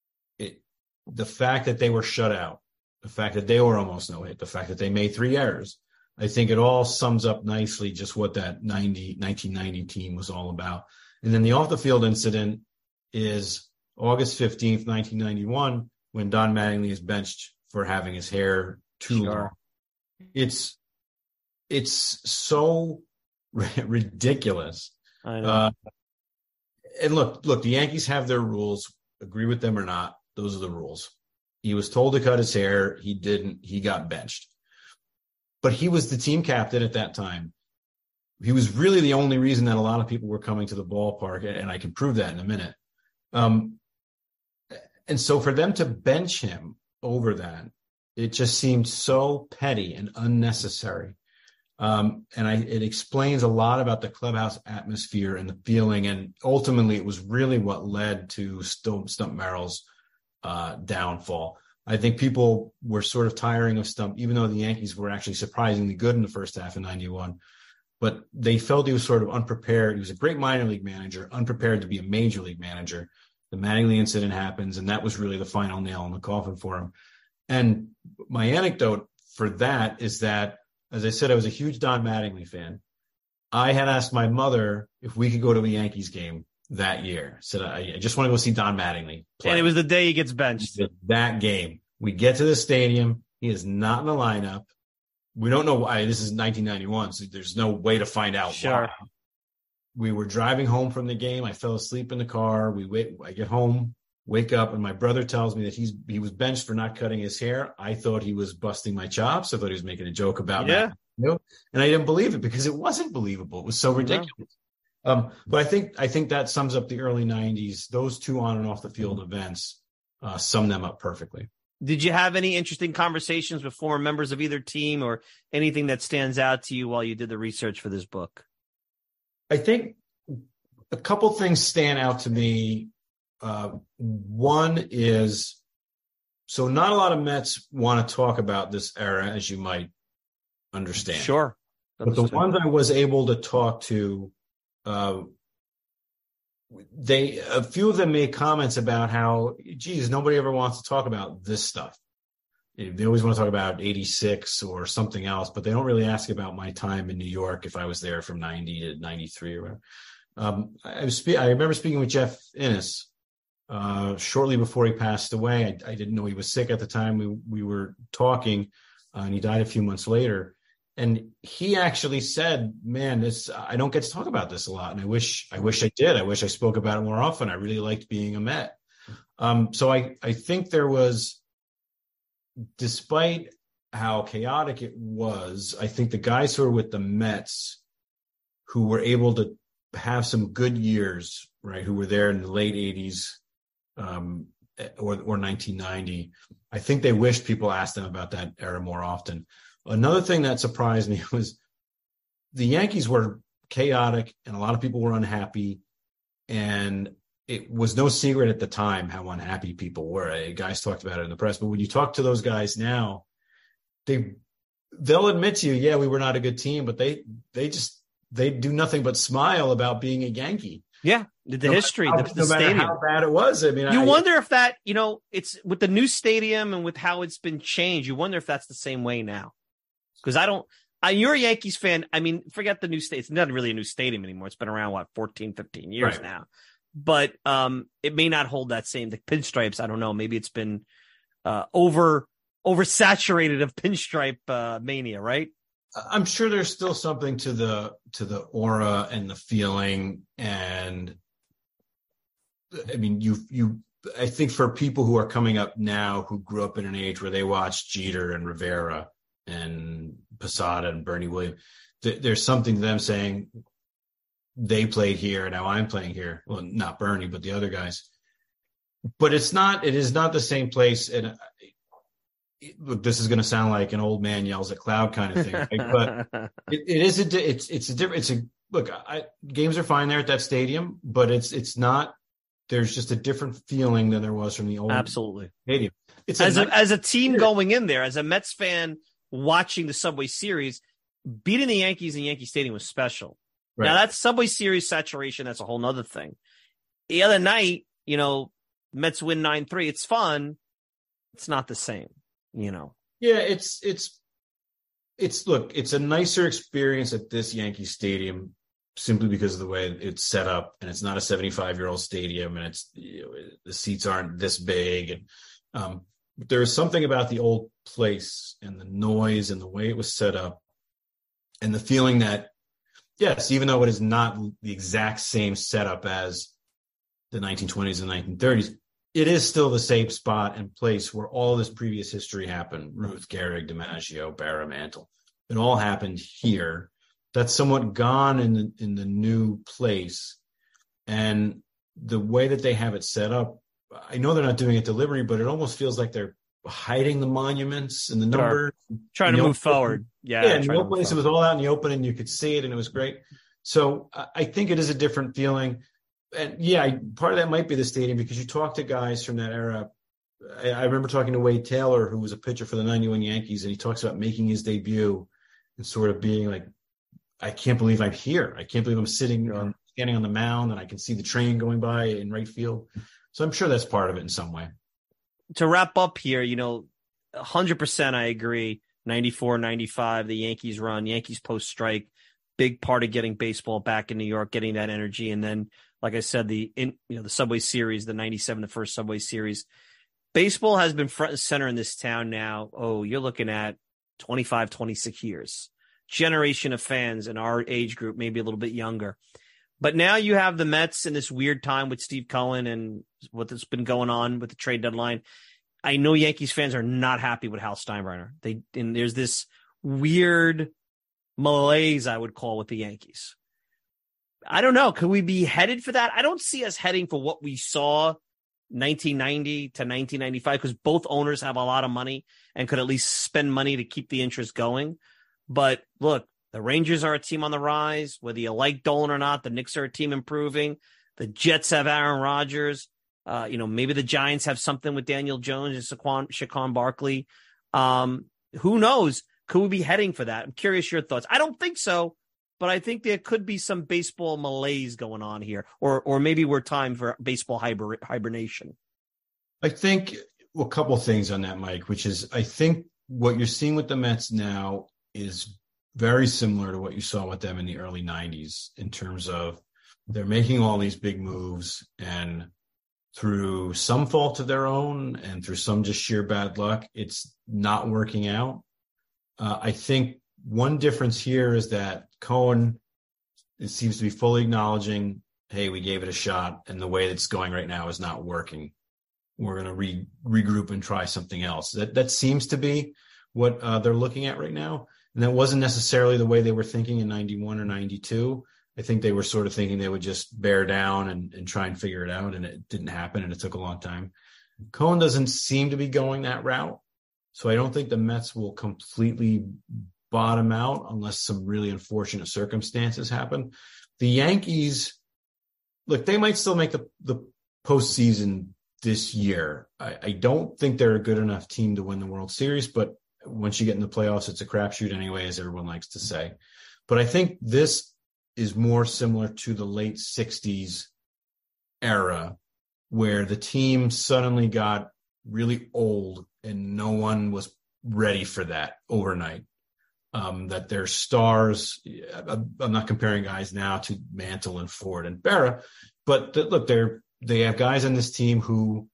it, the fact that they were shut out, the fact that they were almost no-hit, the fact that they made three errors, I think it all sums up nicely just what that ninety, nineteen ninety team was all about. And then the off-the-field incident is August fifteenth, nineteen ninety-one, when Don Mattingly is benched for having his hair too Sure. long. It's it's so ridiculous. I know. Uh, and look, look, the Yankees have their rules. Agree with them or not, those are the rules. He was told to cut his hair. He didn't. He got benched. But he was the team captain at that time. He was really the only reason that a lot of people were coming to the ballpark, and I can prove that in a minute. Um, and so for them to bench him over that, it just seemed so petty and unnecessary. Um, and I, it explains a lot about the clubhouse atmosphere and the feeling. And ultimately, it was really what led to Stump, Stump Merrill's uh, downfall. I think people were sort of tiring of Stump, even though the Yankees were actually surprisingly good in the first half of ninety-one. But they felt he was sort of unprepared. He was a great minor league manager, unprepared to be a major league manager. The Mattingly incident happens, and that was really the final nail in the coffin for him. And my anecdote for that is that, as I said, I was a huge Don Mattingly fan. I had asked my mother if we could go to a Yankees game that year. I said, I, I just want to go see Don Mattingly play. And it was the day he gets benched. That game. We get to the stadium. He is not in the lineup. We don't know why. This is nineteen ninety-one, so there's no way to find out Sure. why. We were driving home from the game. I fell asleep in the car. We wait. I get home, wake up, and my brother tells me that he's he was benched for not cutting his hair. I thought he was busting my chops. I thought he was making a joke about Yeah. that. You know? And I didn't believe it because it wasn't believable. It was so ridiculous. Um, but I think I think that sums up the early nineties. Those two on and off the field events uh, sum them up perfectly. Did you have any interesting conversations with former members of either team or anything that stands out to you while you did the research for this book? I think a couple things stand out to me. Uh, one is, so not a lot of Mets want to talk about this era, as you might understand. Sure. But the ones I was able to talk to, uh, they a few of them made comments about how, geez, nobody ever wants to talk about this stuff. They always want to talk about eighty-six or something else, but they don't really ask about my time in New York if I was there from ninety to ninety-three or whatever. Um, I, was spe- I remember speaking with Jeff Innes uh, shortly before he passed away. I, I didn't know he was sick at the time. We we were talking, uh, and he died a few months later. And he actually said, man, this, I don't get to talk about this a lot. And I wish, I wish I did. I wish I spoke about it more often. I really liked being a Met. Um, so I, I think there was, despite how chaotic it was, I think the guys who were with the Mets who were able to have some good years, right, who were there in the late eighties um, or, or nineteen ninety, I think they wished people asked them about that era more often. Another thing that surprised me was the Yankees were chaotic and a lot of people were unhappy. And it was no secret at the time how unhappy people were. Guys talked about it in the press. But when you talk to those guys now, they, they'll admit to you, yeah, we were not a good team, but they they just, they do nothing but smile about being a Yankee. Yeah, the, the no history, how, the, the no matter stadium. how bad it was. I mean, you I, wonder if that, you know, it's with the new stadium and with how it's been changed, you wonder if that's the same way now. Because I don't, I, you're a Yankees fan. I mean, forget the new state. It's not really a new stadium anymore. It's been around, what, fourteen, fifteen years Right. now. But um, it may not hold that same, the pinstripes. I don't know. Maybe it's been uh, over oversaturated of pinstripe uh, mania, right? I'm sure there's still something to the to the aura and the feeling, and I mean, you you. I think for people who are coming up now who grew up in an age where they watched Jeter and Rivera and Posada and Bernie Williams, th- there's something to them saying they played here and now I'm playing here. Well, not Bernie, but the other guys. But it's not. It is not the same place. And look, this is going to sound like an old man yells at cloud kind of thing, right? But it, it is a, di- it's, it's a different, it's a, look, I, games are fine there at that stadium, but it's, it's not, there's just a different feeling than there was from the old Absolutely. stadium. It's as a, a, as a team going in there, as a Mets fan watching the Subway Series, beating the Yankees in Yankee Stadium was special. Right. Now that's Subway Series saturation. That's a whole nother thing. The other night, you know, Mets win nine three. It's fun. It's not the same. You know, yeah, it's, it's, It's look, it's a nicer experience at this Yankee Stadium simply because of the way it's set up, and it's not a seventy-five-year-old stadium, and it's you know, the seats aren't this big, and um, there's something about the old place and the noise and the way it was set up, and the feeling that yes, even though it is not the exact same setup as the nineteen twenties and nineteen thirties, it is still the same spot and place where all this previous history happened. Ruth, Gehrig, DiMaggio, Berra, Mantle. It all happened here. That's somewhat gone in the, in the new place. And the way that they have it set up, I know they're not doing it deliberately, but it almost feels like they're hiding the monuments and the numbers. Trying to move forward. Yeah. Yeah, in the old place, it was all out in the open and you could see it and it was great. So I think it is a different feeling. And yeah, part of that might be the stadium because you talk to guys from that era. I, I remember talking to Wade Taylor, who was a pitcher for the ninety-one Yankees, and he talks about making his debut and sort of being like, I can't believe I'm here. I can't believe I'm sitting on standing on the mound and I can see the train going by in right field. So I'm sure that's part of it in some way. To wrap up here, you know, one hundred percent I agree. ninety-four, ninety-five, the Yankees run, Yankees post-strike, big part of getting baseball back in New York, getting that energy. And then, like I said, the in, you know the Subway Series, the ninety-seven, the first Subway Series. Baseball has been front and center in this town now. Oh, you're looking at twenty-five, twenty-six years. Generation of fans in our age group, maybe a little bit younger. But now you have the Mets in this weird time with Steve Cohen and what's been going on with the trade deadline. I know Yankees fans are not happy with Hal Steinbrenner. They and there's this weird malaise, I would call, with the Yankees. I don't know. Could we be headed for that? I don't see us heading for what we saw nineteen ninety to nineteen ninety-five because both owners have a lot of money and could at least spend money to keep the interest going. But look, the Rangers are a team on the rise. Whether you like Dolan or not, the Knicks are a team improving. The Jets have Aaron Rodgers. Uh, you know, maybe the Giants have something with Daniel Jones and Saquon, Saquon Barkley. Um, who knows? Could we be heading for that? I'm curious your thoughts. I don't think so, but I think there could be some baseball malaise going on here, or or maybe we're time for baseball hiber- hibernation. I think well, a couple of things on that, Mike, which is I think what you're seeing with the Mets now is very similar to what you saw with them in the early nineties in terms of they're making all these big moves, and through some fault of their own and through some just sheer bad luck, it's not working out. Uh, I think one difference here is that Cohen it seems to be fully acknowledging, hey, we gave it a shot, and the way it's going right now is not working. We're going to re- regroup and try something else. That that seems to be what uh, they're looking at right now. And that wasn't necessarily the way they were thinking in ninety-one or ninety-two. I think they were sort of thinking they would just bear down and, and try and figure it out, and it didn't happen, and it took a long time. Cohen doesn't seem to be going that route, so I don't think the Mets will completely bottom out unless some really unfortunate circumstances happen. The Yankees, look, they might still make the, the postseason this year. I, I don't think they're a good enough team to win the World Series, but once you get in the playoffs, it's a crapshoot anyway, as everyone likes to say. But I think this is more similar to the late sixties era where the team suddenly got really old and no one was ready for that overnight. Um, that their stars, I'm not comparing guys now to Mantle and Ford and Berra, but the, look, they're, they have guys on this team who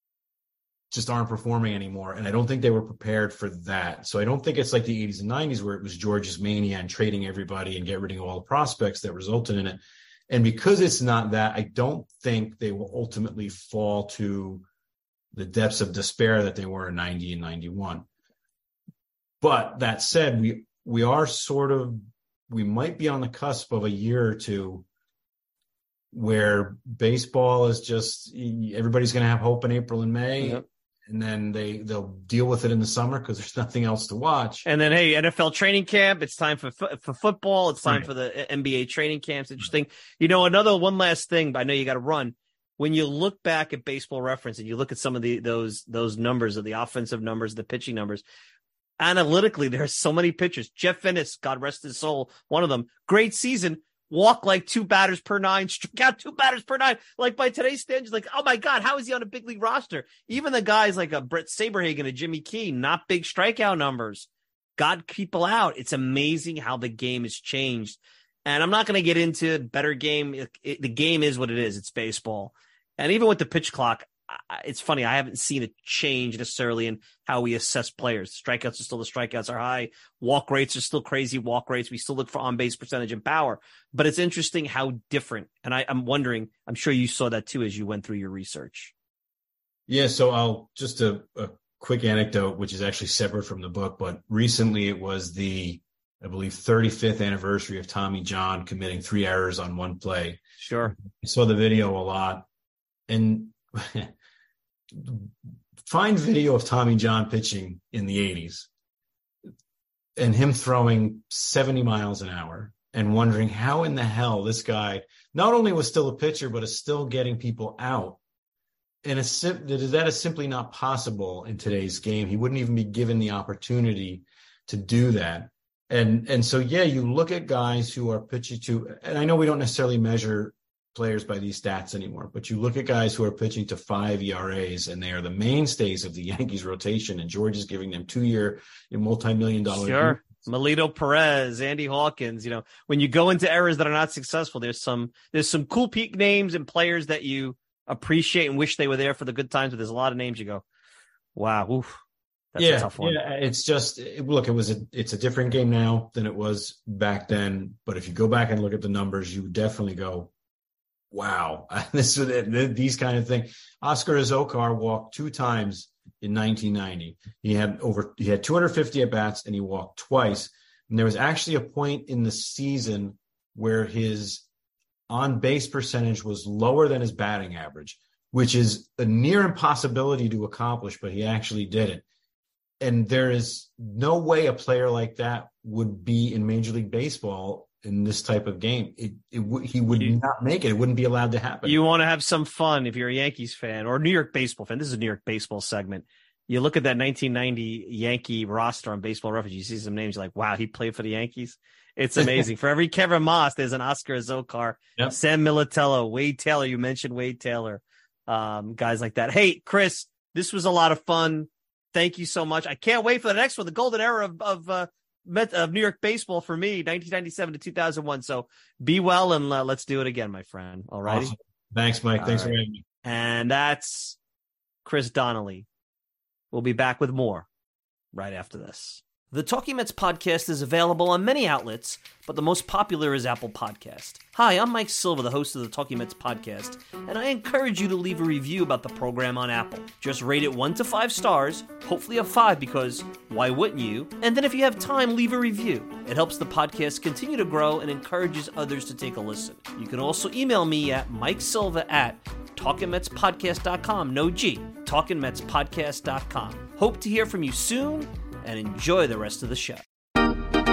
just aren't performing anymore. And I don't think they were prepared for that. So I don't think it's like the eighties and nineties where it was George's mania and trading everybody and get rid of all the prospects that resulted in it. And because it's not that, I don't think they will ultimately fall to the depths of despair that they were in ninety and ninety-one. But that said, we we are sort of, we might be on the cusp of a year or two where baseball is just, everybody's going to have hope in April and May. Yep. And then they, they'll deal with it in the summer because there's nothing else to watch. And then, hey, N F L training camp, it's time for for football. It's time right. for the N B A training camps. Interesting. You know, another one last thing, but I know you got to run. When you look back at Baseball Reference and you look at some of the those those numbers of the offensive numbers, the pitching numbers, analytically, there's so many pitchers. Jeff Finnis, God rest his soul, one of them, great season. Walk like two batters per nine, struck out two batters per nine. Like by today's standards, like, oh my God, how is he on a big league roster? Even the guys like a Brett Saberhagen and Jimmy Key, not big strikeout numbers. got people out. It's amazing how the game has changed. And I'm not going to get into better game. It, it, the game is what it is. It's baseball. And even with the pitch clock, I, it's funny. I haven't seen a change necessarily in how we assess players. Strikeouts are still the strikeouts are high. Walk rates are still crazy walk rates. We still look for on-base percentage and power. But it's interesting how different. And I, I'm wondering, I'm sure you saw that too as you went through your research. Yeah, so I'll just a, a quick anecdote, which is actually separate from the book, but recently it was the, I believe, thirty-fifth anniversary of Tommy John committing three errors on one play. Sure. I saw the video a lot. And find video of Tommy John pitching in the eighties and him throwing seventy miles an hour and wondering how in the hell this guy not only was still a pitcher, but is still getting people out. And it's, that is simply not possible in today's game. He wouldn't even be given the opportunity to do that. And and so, yeah, you look at guys who are pitching to, and I know we don't necessarily measure players by these stats anymore, but you look at guys who are pitching to five E R As, and they are the mainstays of the Yankees rotation, and George is giving them two-year, multi-million dollar. Sure. Melito Perez, Andy Hawkins. You know, when you go into eras that are not successful, there's some there's some cool peak names and players that you appreciate and wish they were there for the good times, but there's a lot of names you go, wow, oof, that's yeah, a tough one. Yeah, it's just, look, it was a, it's a different game now than it was back then, but if you go back and look at the numbers, you definitely go, wow, this these kind of things. Oscar Azocar walked two times in nineteen ninety. He had over, he had two hundred fifty at bats and he walked twice. And there was actually a point in the season where his on base percentage was lower than his batting average, which is a near impossibility to accomplish, but he actually did it. And there is no way a player like that would be in Major League Baseball in this type of game. It, it w- he would you, not make it. It wouldn't be allowed to happen. You want to have some fun if you're a Yankees fan or New York baseball fan. This is a New York baseball segment. You look at that nineteen ninety Yankee roster on Baseball Reference, you see some names, you're like, wow, he played for the Yankees. It's amazing. For every Kevin Moss, there's an Oscar Azocar, yep. Sam Militello, Wade Taylor. You mentioned Wade Taylor, um, guys like that. Hey, Chris, this was a lot of fun. Thank you so much. I can't wait for the next one, the golden era of of, uh, Met, of New York baseball for me, nineteen ninety-seven to two thousand one. So be well, and uh, let's do it again, my friend. All righty. Awesome. Thanks, Mike. All Thanks right. for having me. And that's Chris Donnelly. We'll be back with more right after this. The Talking Mets podcast is available on many outlets, but the most popular is Apple Podcast. Hi, I'm Mike Silva, the host of the Talking Mets podcast, and I encourage you to leave a review about the program on Apple. Just rate it one to five stars, hopefully a five because why wouldn't you? And then if you have time, leave a review. It helps the podcast continue to grow and encourages others to take a listen. You can also email me at mikesilva at talking mets podcast dot com, no G, talking mets podcast dot com. Hope to hear from you soon, and enjoy the rest of the show. All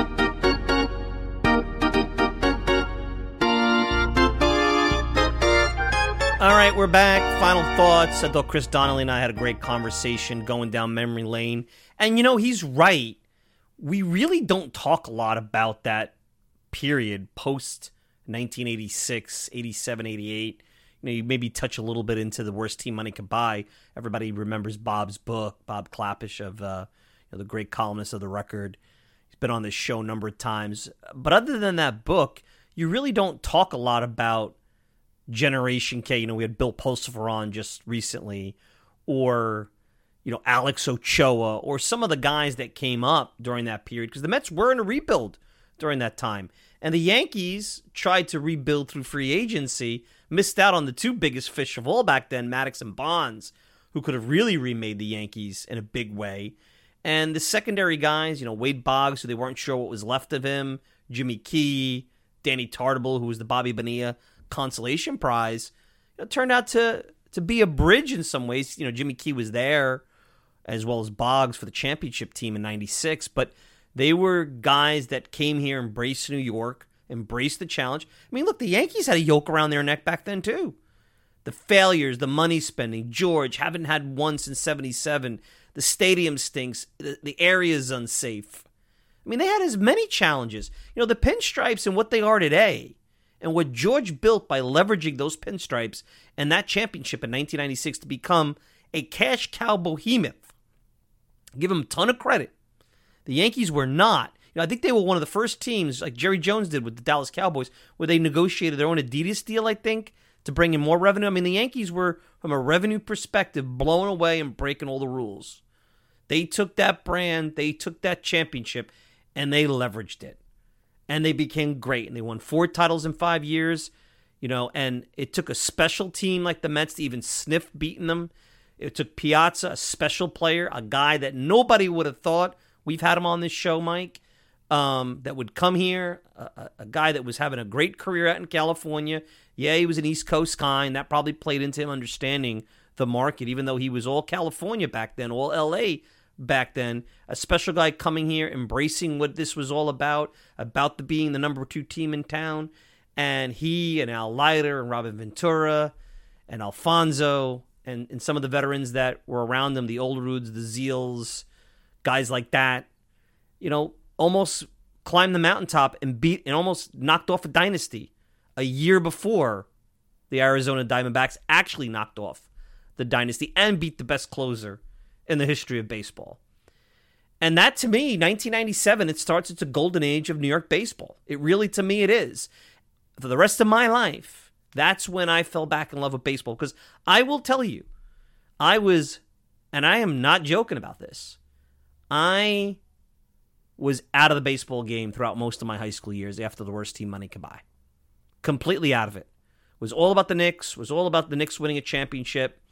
right, we're back. Final thoughts. I thought Chris Donnelly and I had a great conversation going down memory lane. And, you know, he's right. We really don't talk a lot about that period post nineteen eighty-six, eighty-seven, eighty-eight. You know, you maybe touch a little bit into the worst team money could buy. Everybody remembers Bob's book, Bob Klapisch of uh, you know, the great columnist of The Record. He's been on this show a number of times. But other than that book, you really don't talk a lot about Generation K. You know, we had Bill Pulsipher on just recently, or, you know, Alex Ochoa, or some of the guys that came up during that period, because the Mets were in a rebuild during that time. And the Yankees tried to rebuild through free agency, missed out on the two biggest fish of all back then, Maddox and Bonds, who could have really remade the Yankees in a big way. And the secondary guys, you know, Wade Boggs, who they weren't sure what was left of him, Jimmy Key, Danny Tartabull, who was the Bobby Bonilla consolation prize, you know, turned out to to be a bridge in some ways. You know, Jimmy Key was there, as well as Boggs for the championship team in ninety-six, but they were guys that came here, embraced New York, embraced the challenge. I mean, look, the Yankees had a yoke around their neck back then, too. The failures, the money spending, George, haven't had one since seventy-seven. The stadium stinks. The, the area is unsafe. I mean, they had as many challenges. You know, the pinstripes and what they are today, and what George built by leveraging those pinstripes and that championship in nineteen ninety-six to become a cash cow behemoth. Give him a ton of credit. The Yankees were not. You know, I think they were one of the first teams, like Jerry Jones did with the Dallas Cowboys, where they negotiated their own Adidas deal, I think, to bring in more revenue. I mean, the Yankees were, from a revenue perspective, blowing away and breaking all the rules. They took that brand, they took that championship, and they leveraged it. And they became great. And they won four titles in five years. You know, and it took a special team like the Mets to even sniff beating them. It took Piazza, a special player, a guy that nobody would have thought. We've had him on this show, Mike, um, that would come here, a, a guy that was having a great career out in California. Yeah, he was an East Coast guy, and that probably played into him understanding the market, even though he was all California back then, all L A back then. A special guy coming here, embracing what this was all about, about the being the number two team in town. And he and Al Leiter and Robin Ventura and Alfonso and, and some of the veterans that were around them, the Oldroods, the Zeals, guys like that, you know, almost climbed the mountaintop and beat and almost knocked off a dynasty a year before the Arizona Diamondbacks actually knocked off the dynasty and beat the best closer in the history of baseball. And that, to me, nineteen ninety-seven, it starts, it's a golden age of New York baseball. It really, to me, it is. For the rest of my life, that's when I fell back in love with baseball. Because I will tell you, I was, and I am not joking about this, I was out of the baseball game throughout most of my high school years after the worst team money could buy. Completely out of it. It was all about the Knicks, was all about the Knicks winning a championship,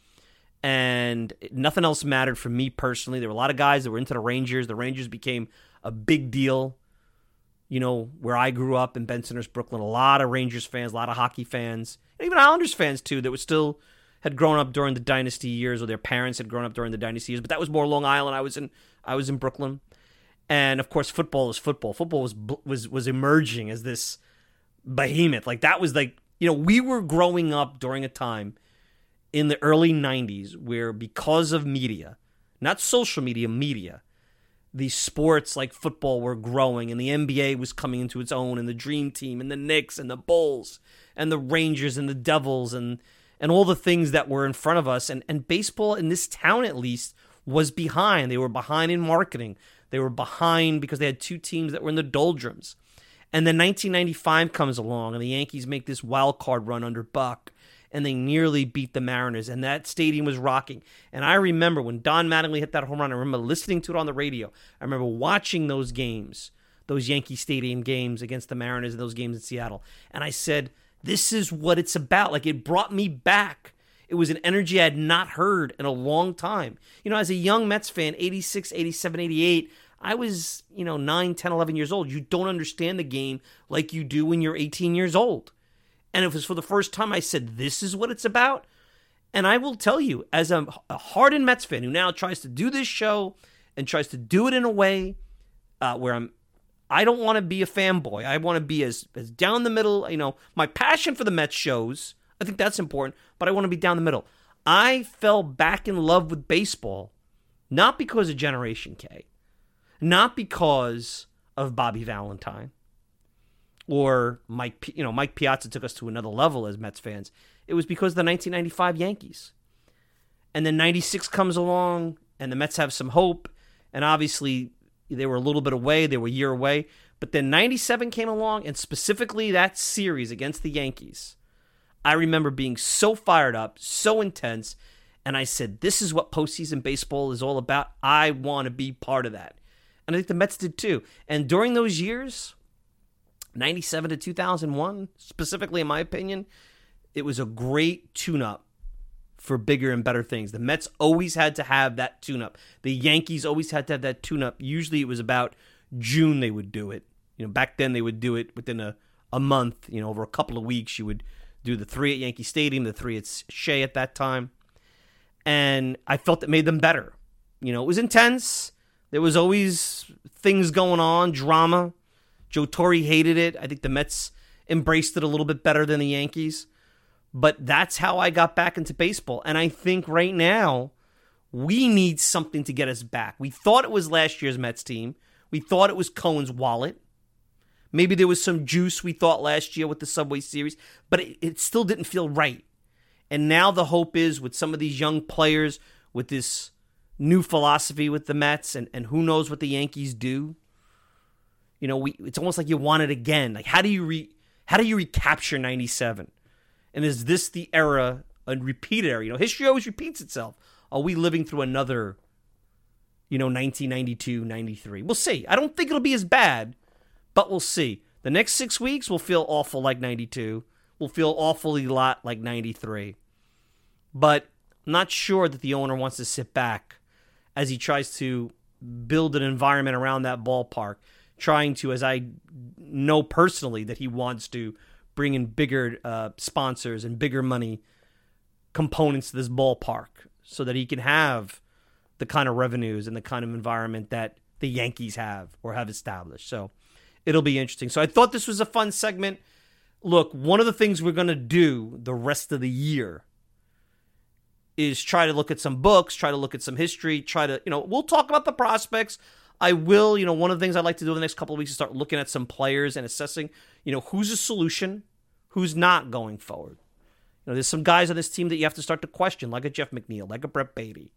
and nothing else mattered for me personally. There were a lot of guys that were into the Rangers. The Rangers became a big deal. You know, where I grew up in Bensonhurst, Brooklyn, a lot of Rangers fans, a lot of hockey fans, and even Islanders fans, too, that were still had grown up during the dynasty years, or their parents had grown up during the dynasty years. But that was more Long Island. I was in I was in Brooklyn. And, of course, football is football. Football was was was emerging as this behemoth. Like, that was like, you know, we were growing up during a time in the early nineties where, because of media, not social media, media, these sports like football were growing, and the N B A was coming into its own, and the Dream Team, and the Knicks, and the Bulls, and the Rangers, and the Devils, and and all the things that were in front of us. And, and baseball, in this town at least, was behind. They were behind in marketing. They were behind because they had two teams that were in the doldrums. And then nineteen ninety-five comes along, and the Yankees make this wild card run under Buck, and they nearly beat the Mariners, and that stadium was rocking. And I remember when Don Mattingly hit that home run, I remember listening to it on the radio. I remember watching those games, those Yankee Stadium games against the Mariners and those games in Seattle. And I said, this is what it's about. Like, it brought me back. It was an energy I had not heard in a long time. You know, as a young Mets fan, eighty-six, eighty-seven, eighty-eight, I was, you know, nine, ten, eleven years old. You don't understand the game like you do when you're eighteen years old. And it was for the first time I said, this is what it's about. And I will tell you, as a, a hardened Mets fan who now tries to do this show and tries to do it in a way uh, where I'm, I don't want to be a fanboy. I want to be as, as down the middle. You know, my passion for the Mets shows, I think that's important, but I want to be down the middle. I fell back in love with baseball, not because of Generation K, not because of Bobby Valentine, or Mike, you know, Mike Piazza took us to another level as Mets fans. It was because of the nineteen ninety-five Yankees. And then ninety-six comes along, and the Mets have some hope. And obviously, they were a little bit away. They were a year away. But then ninety-seven came along, and specifically that series against the Yankees, I remember being so fired up, so intense, and I said, this is what postseason baseball is all about. I want to be part of that. And I think the Mets did too. And during those years, ninety-seven to two thousand one, specifically in my opinion, it was a great tune-up for bigger and better things. The Mets always had to have that tune-up. The Yankees always had to have that tune-up. Usually it was about June they would do it. You know, back then they would do it within a, a month. You know, over a couple of weeks you would do the three at Yankee Stadium, the three at Shea at that time. And I felt it made them better. You know, it was intense. There was always things going on, drama. Joe Torre hated it. I think the Mets embraced it a little bit better than the Yankees. But that's how I got back into baseball. And I think right now, we need something to get us back. We thought it was last year's Mets team. We thought it was Cohen's wallet. Maybe there was some juice we thought last year with the Subway Series. But it, it still didn't feel right. And now the hope is with some of these young players, with this new philosophy with the Mets, and, and who knows what the Yankees do. You know, we it's almost like you want it again. Like, how do you re how do you recapture ninety-seven? And is this the era, a repeat era? You know, history always repeats itself. Are we living through another, you know, nineteen ninety-two, ninety-three? We'll see. I don't think it'll be as bad, but we'll see. The next six weeks will feel awful like ninety-two. Will feel awfully lot like ninety-three. But I'm not sure that the owner wants to sit back as he tries to build an environment around that ballpark, trying to, as I know personally, that he wants to bring in bigger uh, sponsors and bigger money components to this ballpark so that he can have the kind of revenues and the kind of environment that the Yankees have or have established. So it'll be interesting. So I thought this was a fun segment. Look, one of the things we're going to do the rest of the year is try to look at some books, try to look at some history, try to, you know, we'll talk about the prospects. I will, you know, one of the things I'd like to do in the next couple of weeks is start looking at some players and assessing, you know, who's a solution, who's not going forward. You know, there's some guys on this team that you have to start to question, like a Jeff McNeil, like a Brett Beatty.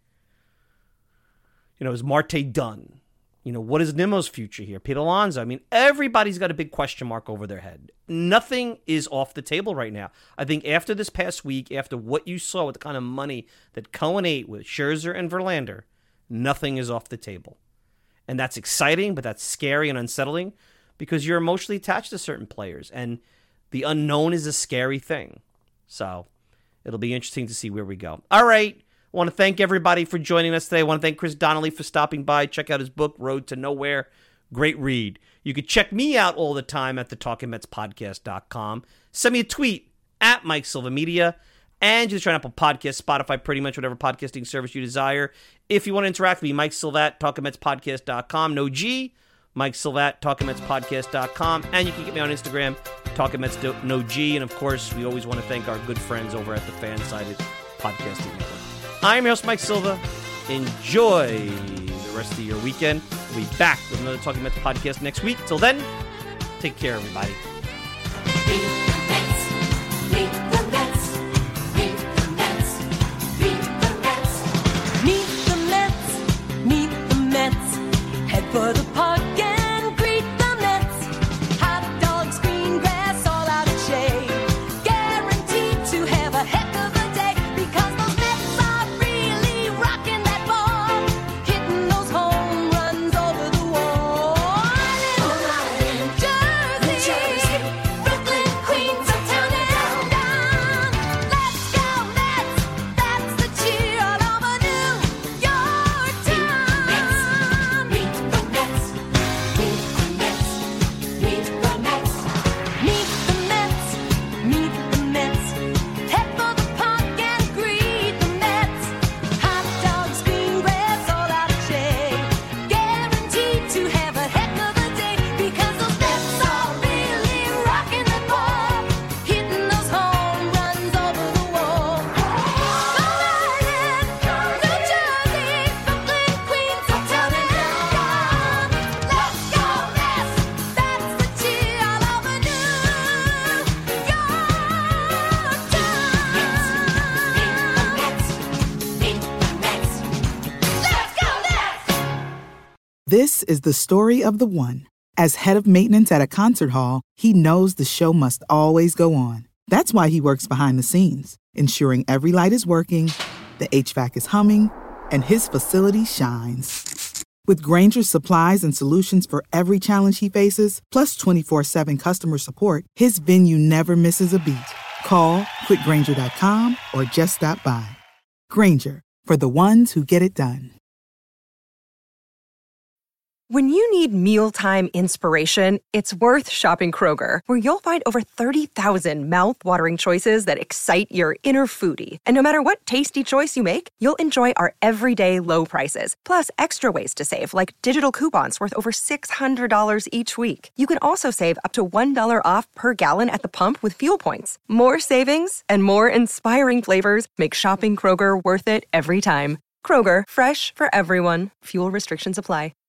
You know, is Marte done? You know, what is Nimmo's future here? Pete Alonso. I mean, everybody's got a big question mark over their head. Nothing is off the table right now. I think after this past week, after what you saw with the kind of money that Cohen ate with Scherzer and Verlander, nothing is off the table. And that's exciting, but that's scary and unsettling because you're emotionally attached to certain players. And the unknown is a scary thing. So it'll be interesting to see where we go. All right. I want to thank everybody for joining us today. I want to thank Chris Donnelly for stopping by. Check out his book, Road to Nowhere. Great read. You can check me out all the time at the talking mets podcast dot com. Send me a tweet at Mike Silva Media. And just try Apple Podcasts, Spotify, pretty much whatever podcasting service you desire. If you want to interact with me, Mike Silva at talking mets podcast dot com. No G. Mike Silva at talking mets podcast dot com. And you can get me on Instagram, TalkingMets no G. And of course, we always want to thank our good friends over at the Fansided Podcasting Network. I'm your host, Mike Silva. Enjoy the rest of your weekend. We'll be back with another Talking Mets podcast next week. Till then, take care, everybody. Head for the park and greet the Mets. Hot dogs, green grass, all out of shade. Guaranteed to have a heck of a day because those Mets are really rocking that ball, hitting those home runs over the wall. In Jersey, Jersey, Brooklyn, Queens, uptown and down. Let's go Mets! That's the cheer all over New York town. Meet the Mets, meet the Mets, meet the Mets, meet the Mets, meet the Mets. Head for the park and greet the Mets. Hot dogs, green grass, all out of shade. Guaranteed to have a heck of a day because those Mets are really rocking the ball, hitting those home runs over the wall. New Jersey, Brooklyn, Queens, uptown and down. Let's go Mets! That's the cheer all over New York Let's go Mets! This is the story of the one. As head of maintenance at a concert hall, he knows the show must always go on. That's why he works behind the scenes, ensuring every light is working, the H V A C is humming, and his facility shines. With Grainger's supplies and solutions for every challenge he faces, plus twenty-four seven customer support, his venue never misses a beat. Call quick grainger dot com or just stop by. Grainger, for the ones who get it done. When you need mealtime inspiration, it's worth shopping Kroger, where you'll find over thirty thousand mouth-watering choices that excite your inner foodie. And no matter what tasty choice you make, you'll enjoy our everyday low prices, plus extra ways to save, like digital coupons worth over six hundred dollars each week. You can also save up to one dollar off per gallon at the pump with fuel points. More savings and more inspiring flavors make shopping Kroger worth it every time. Kroger, fresh for everyone. Fuel restrictions apply.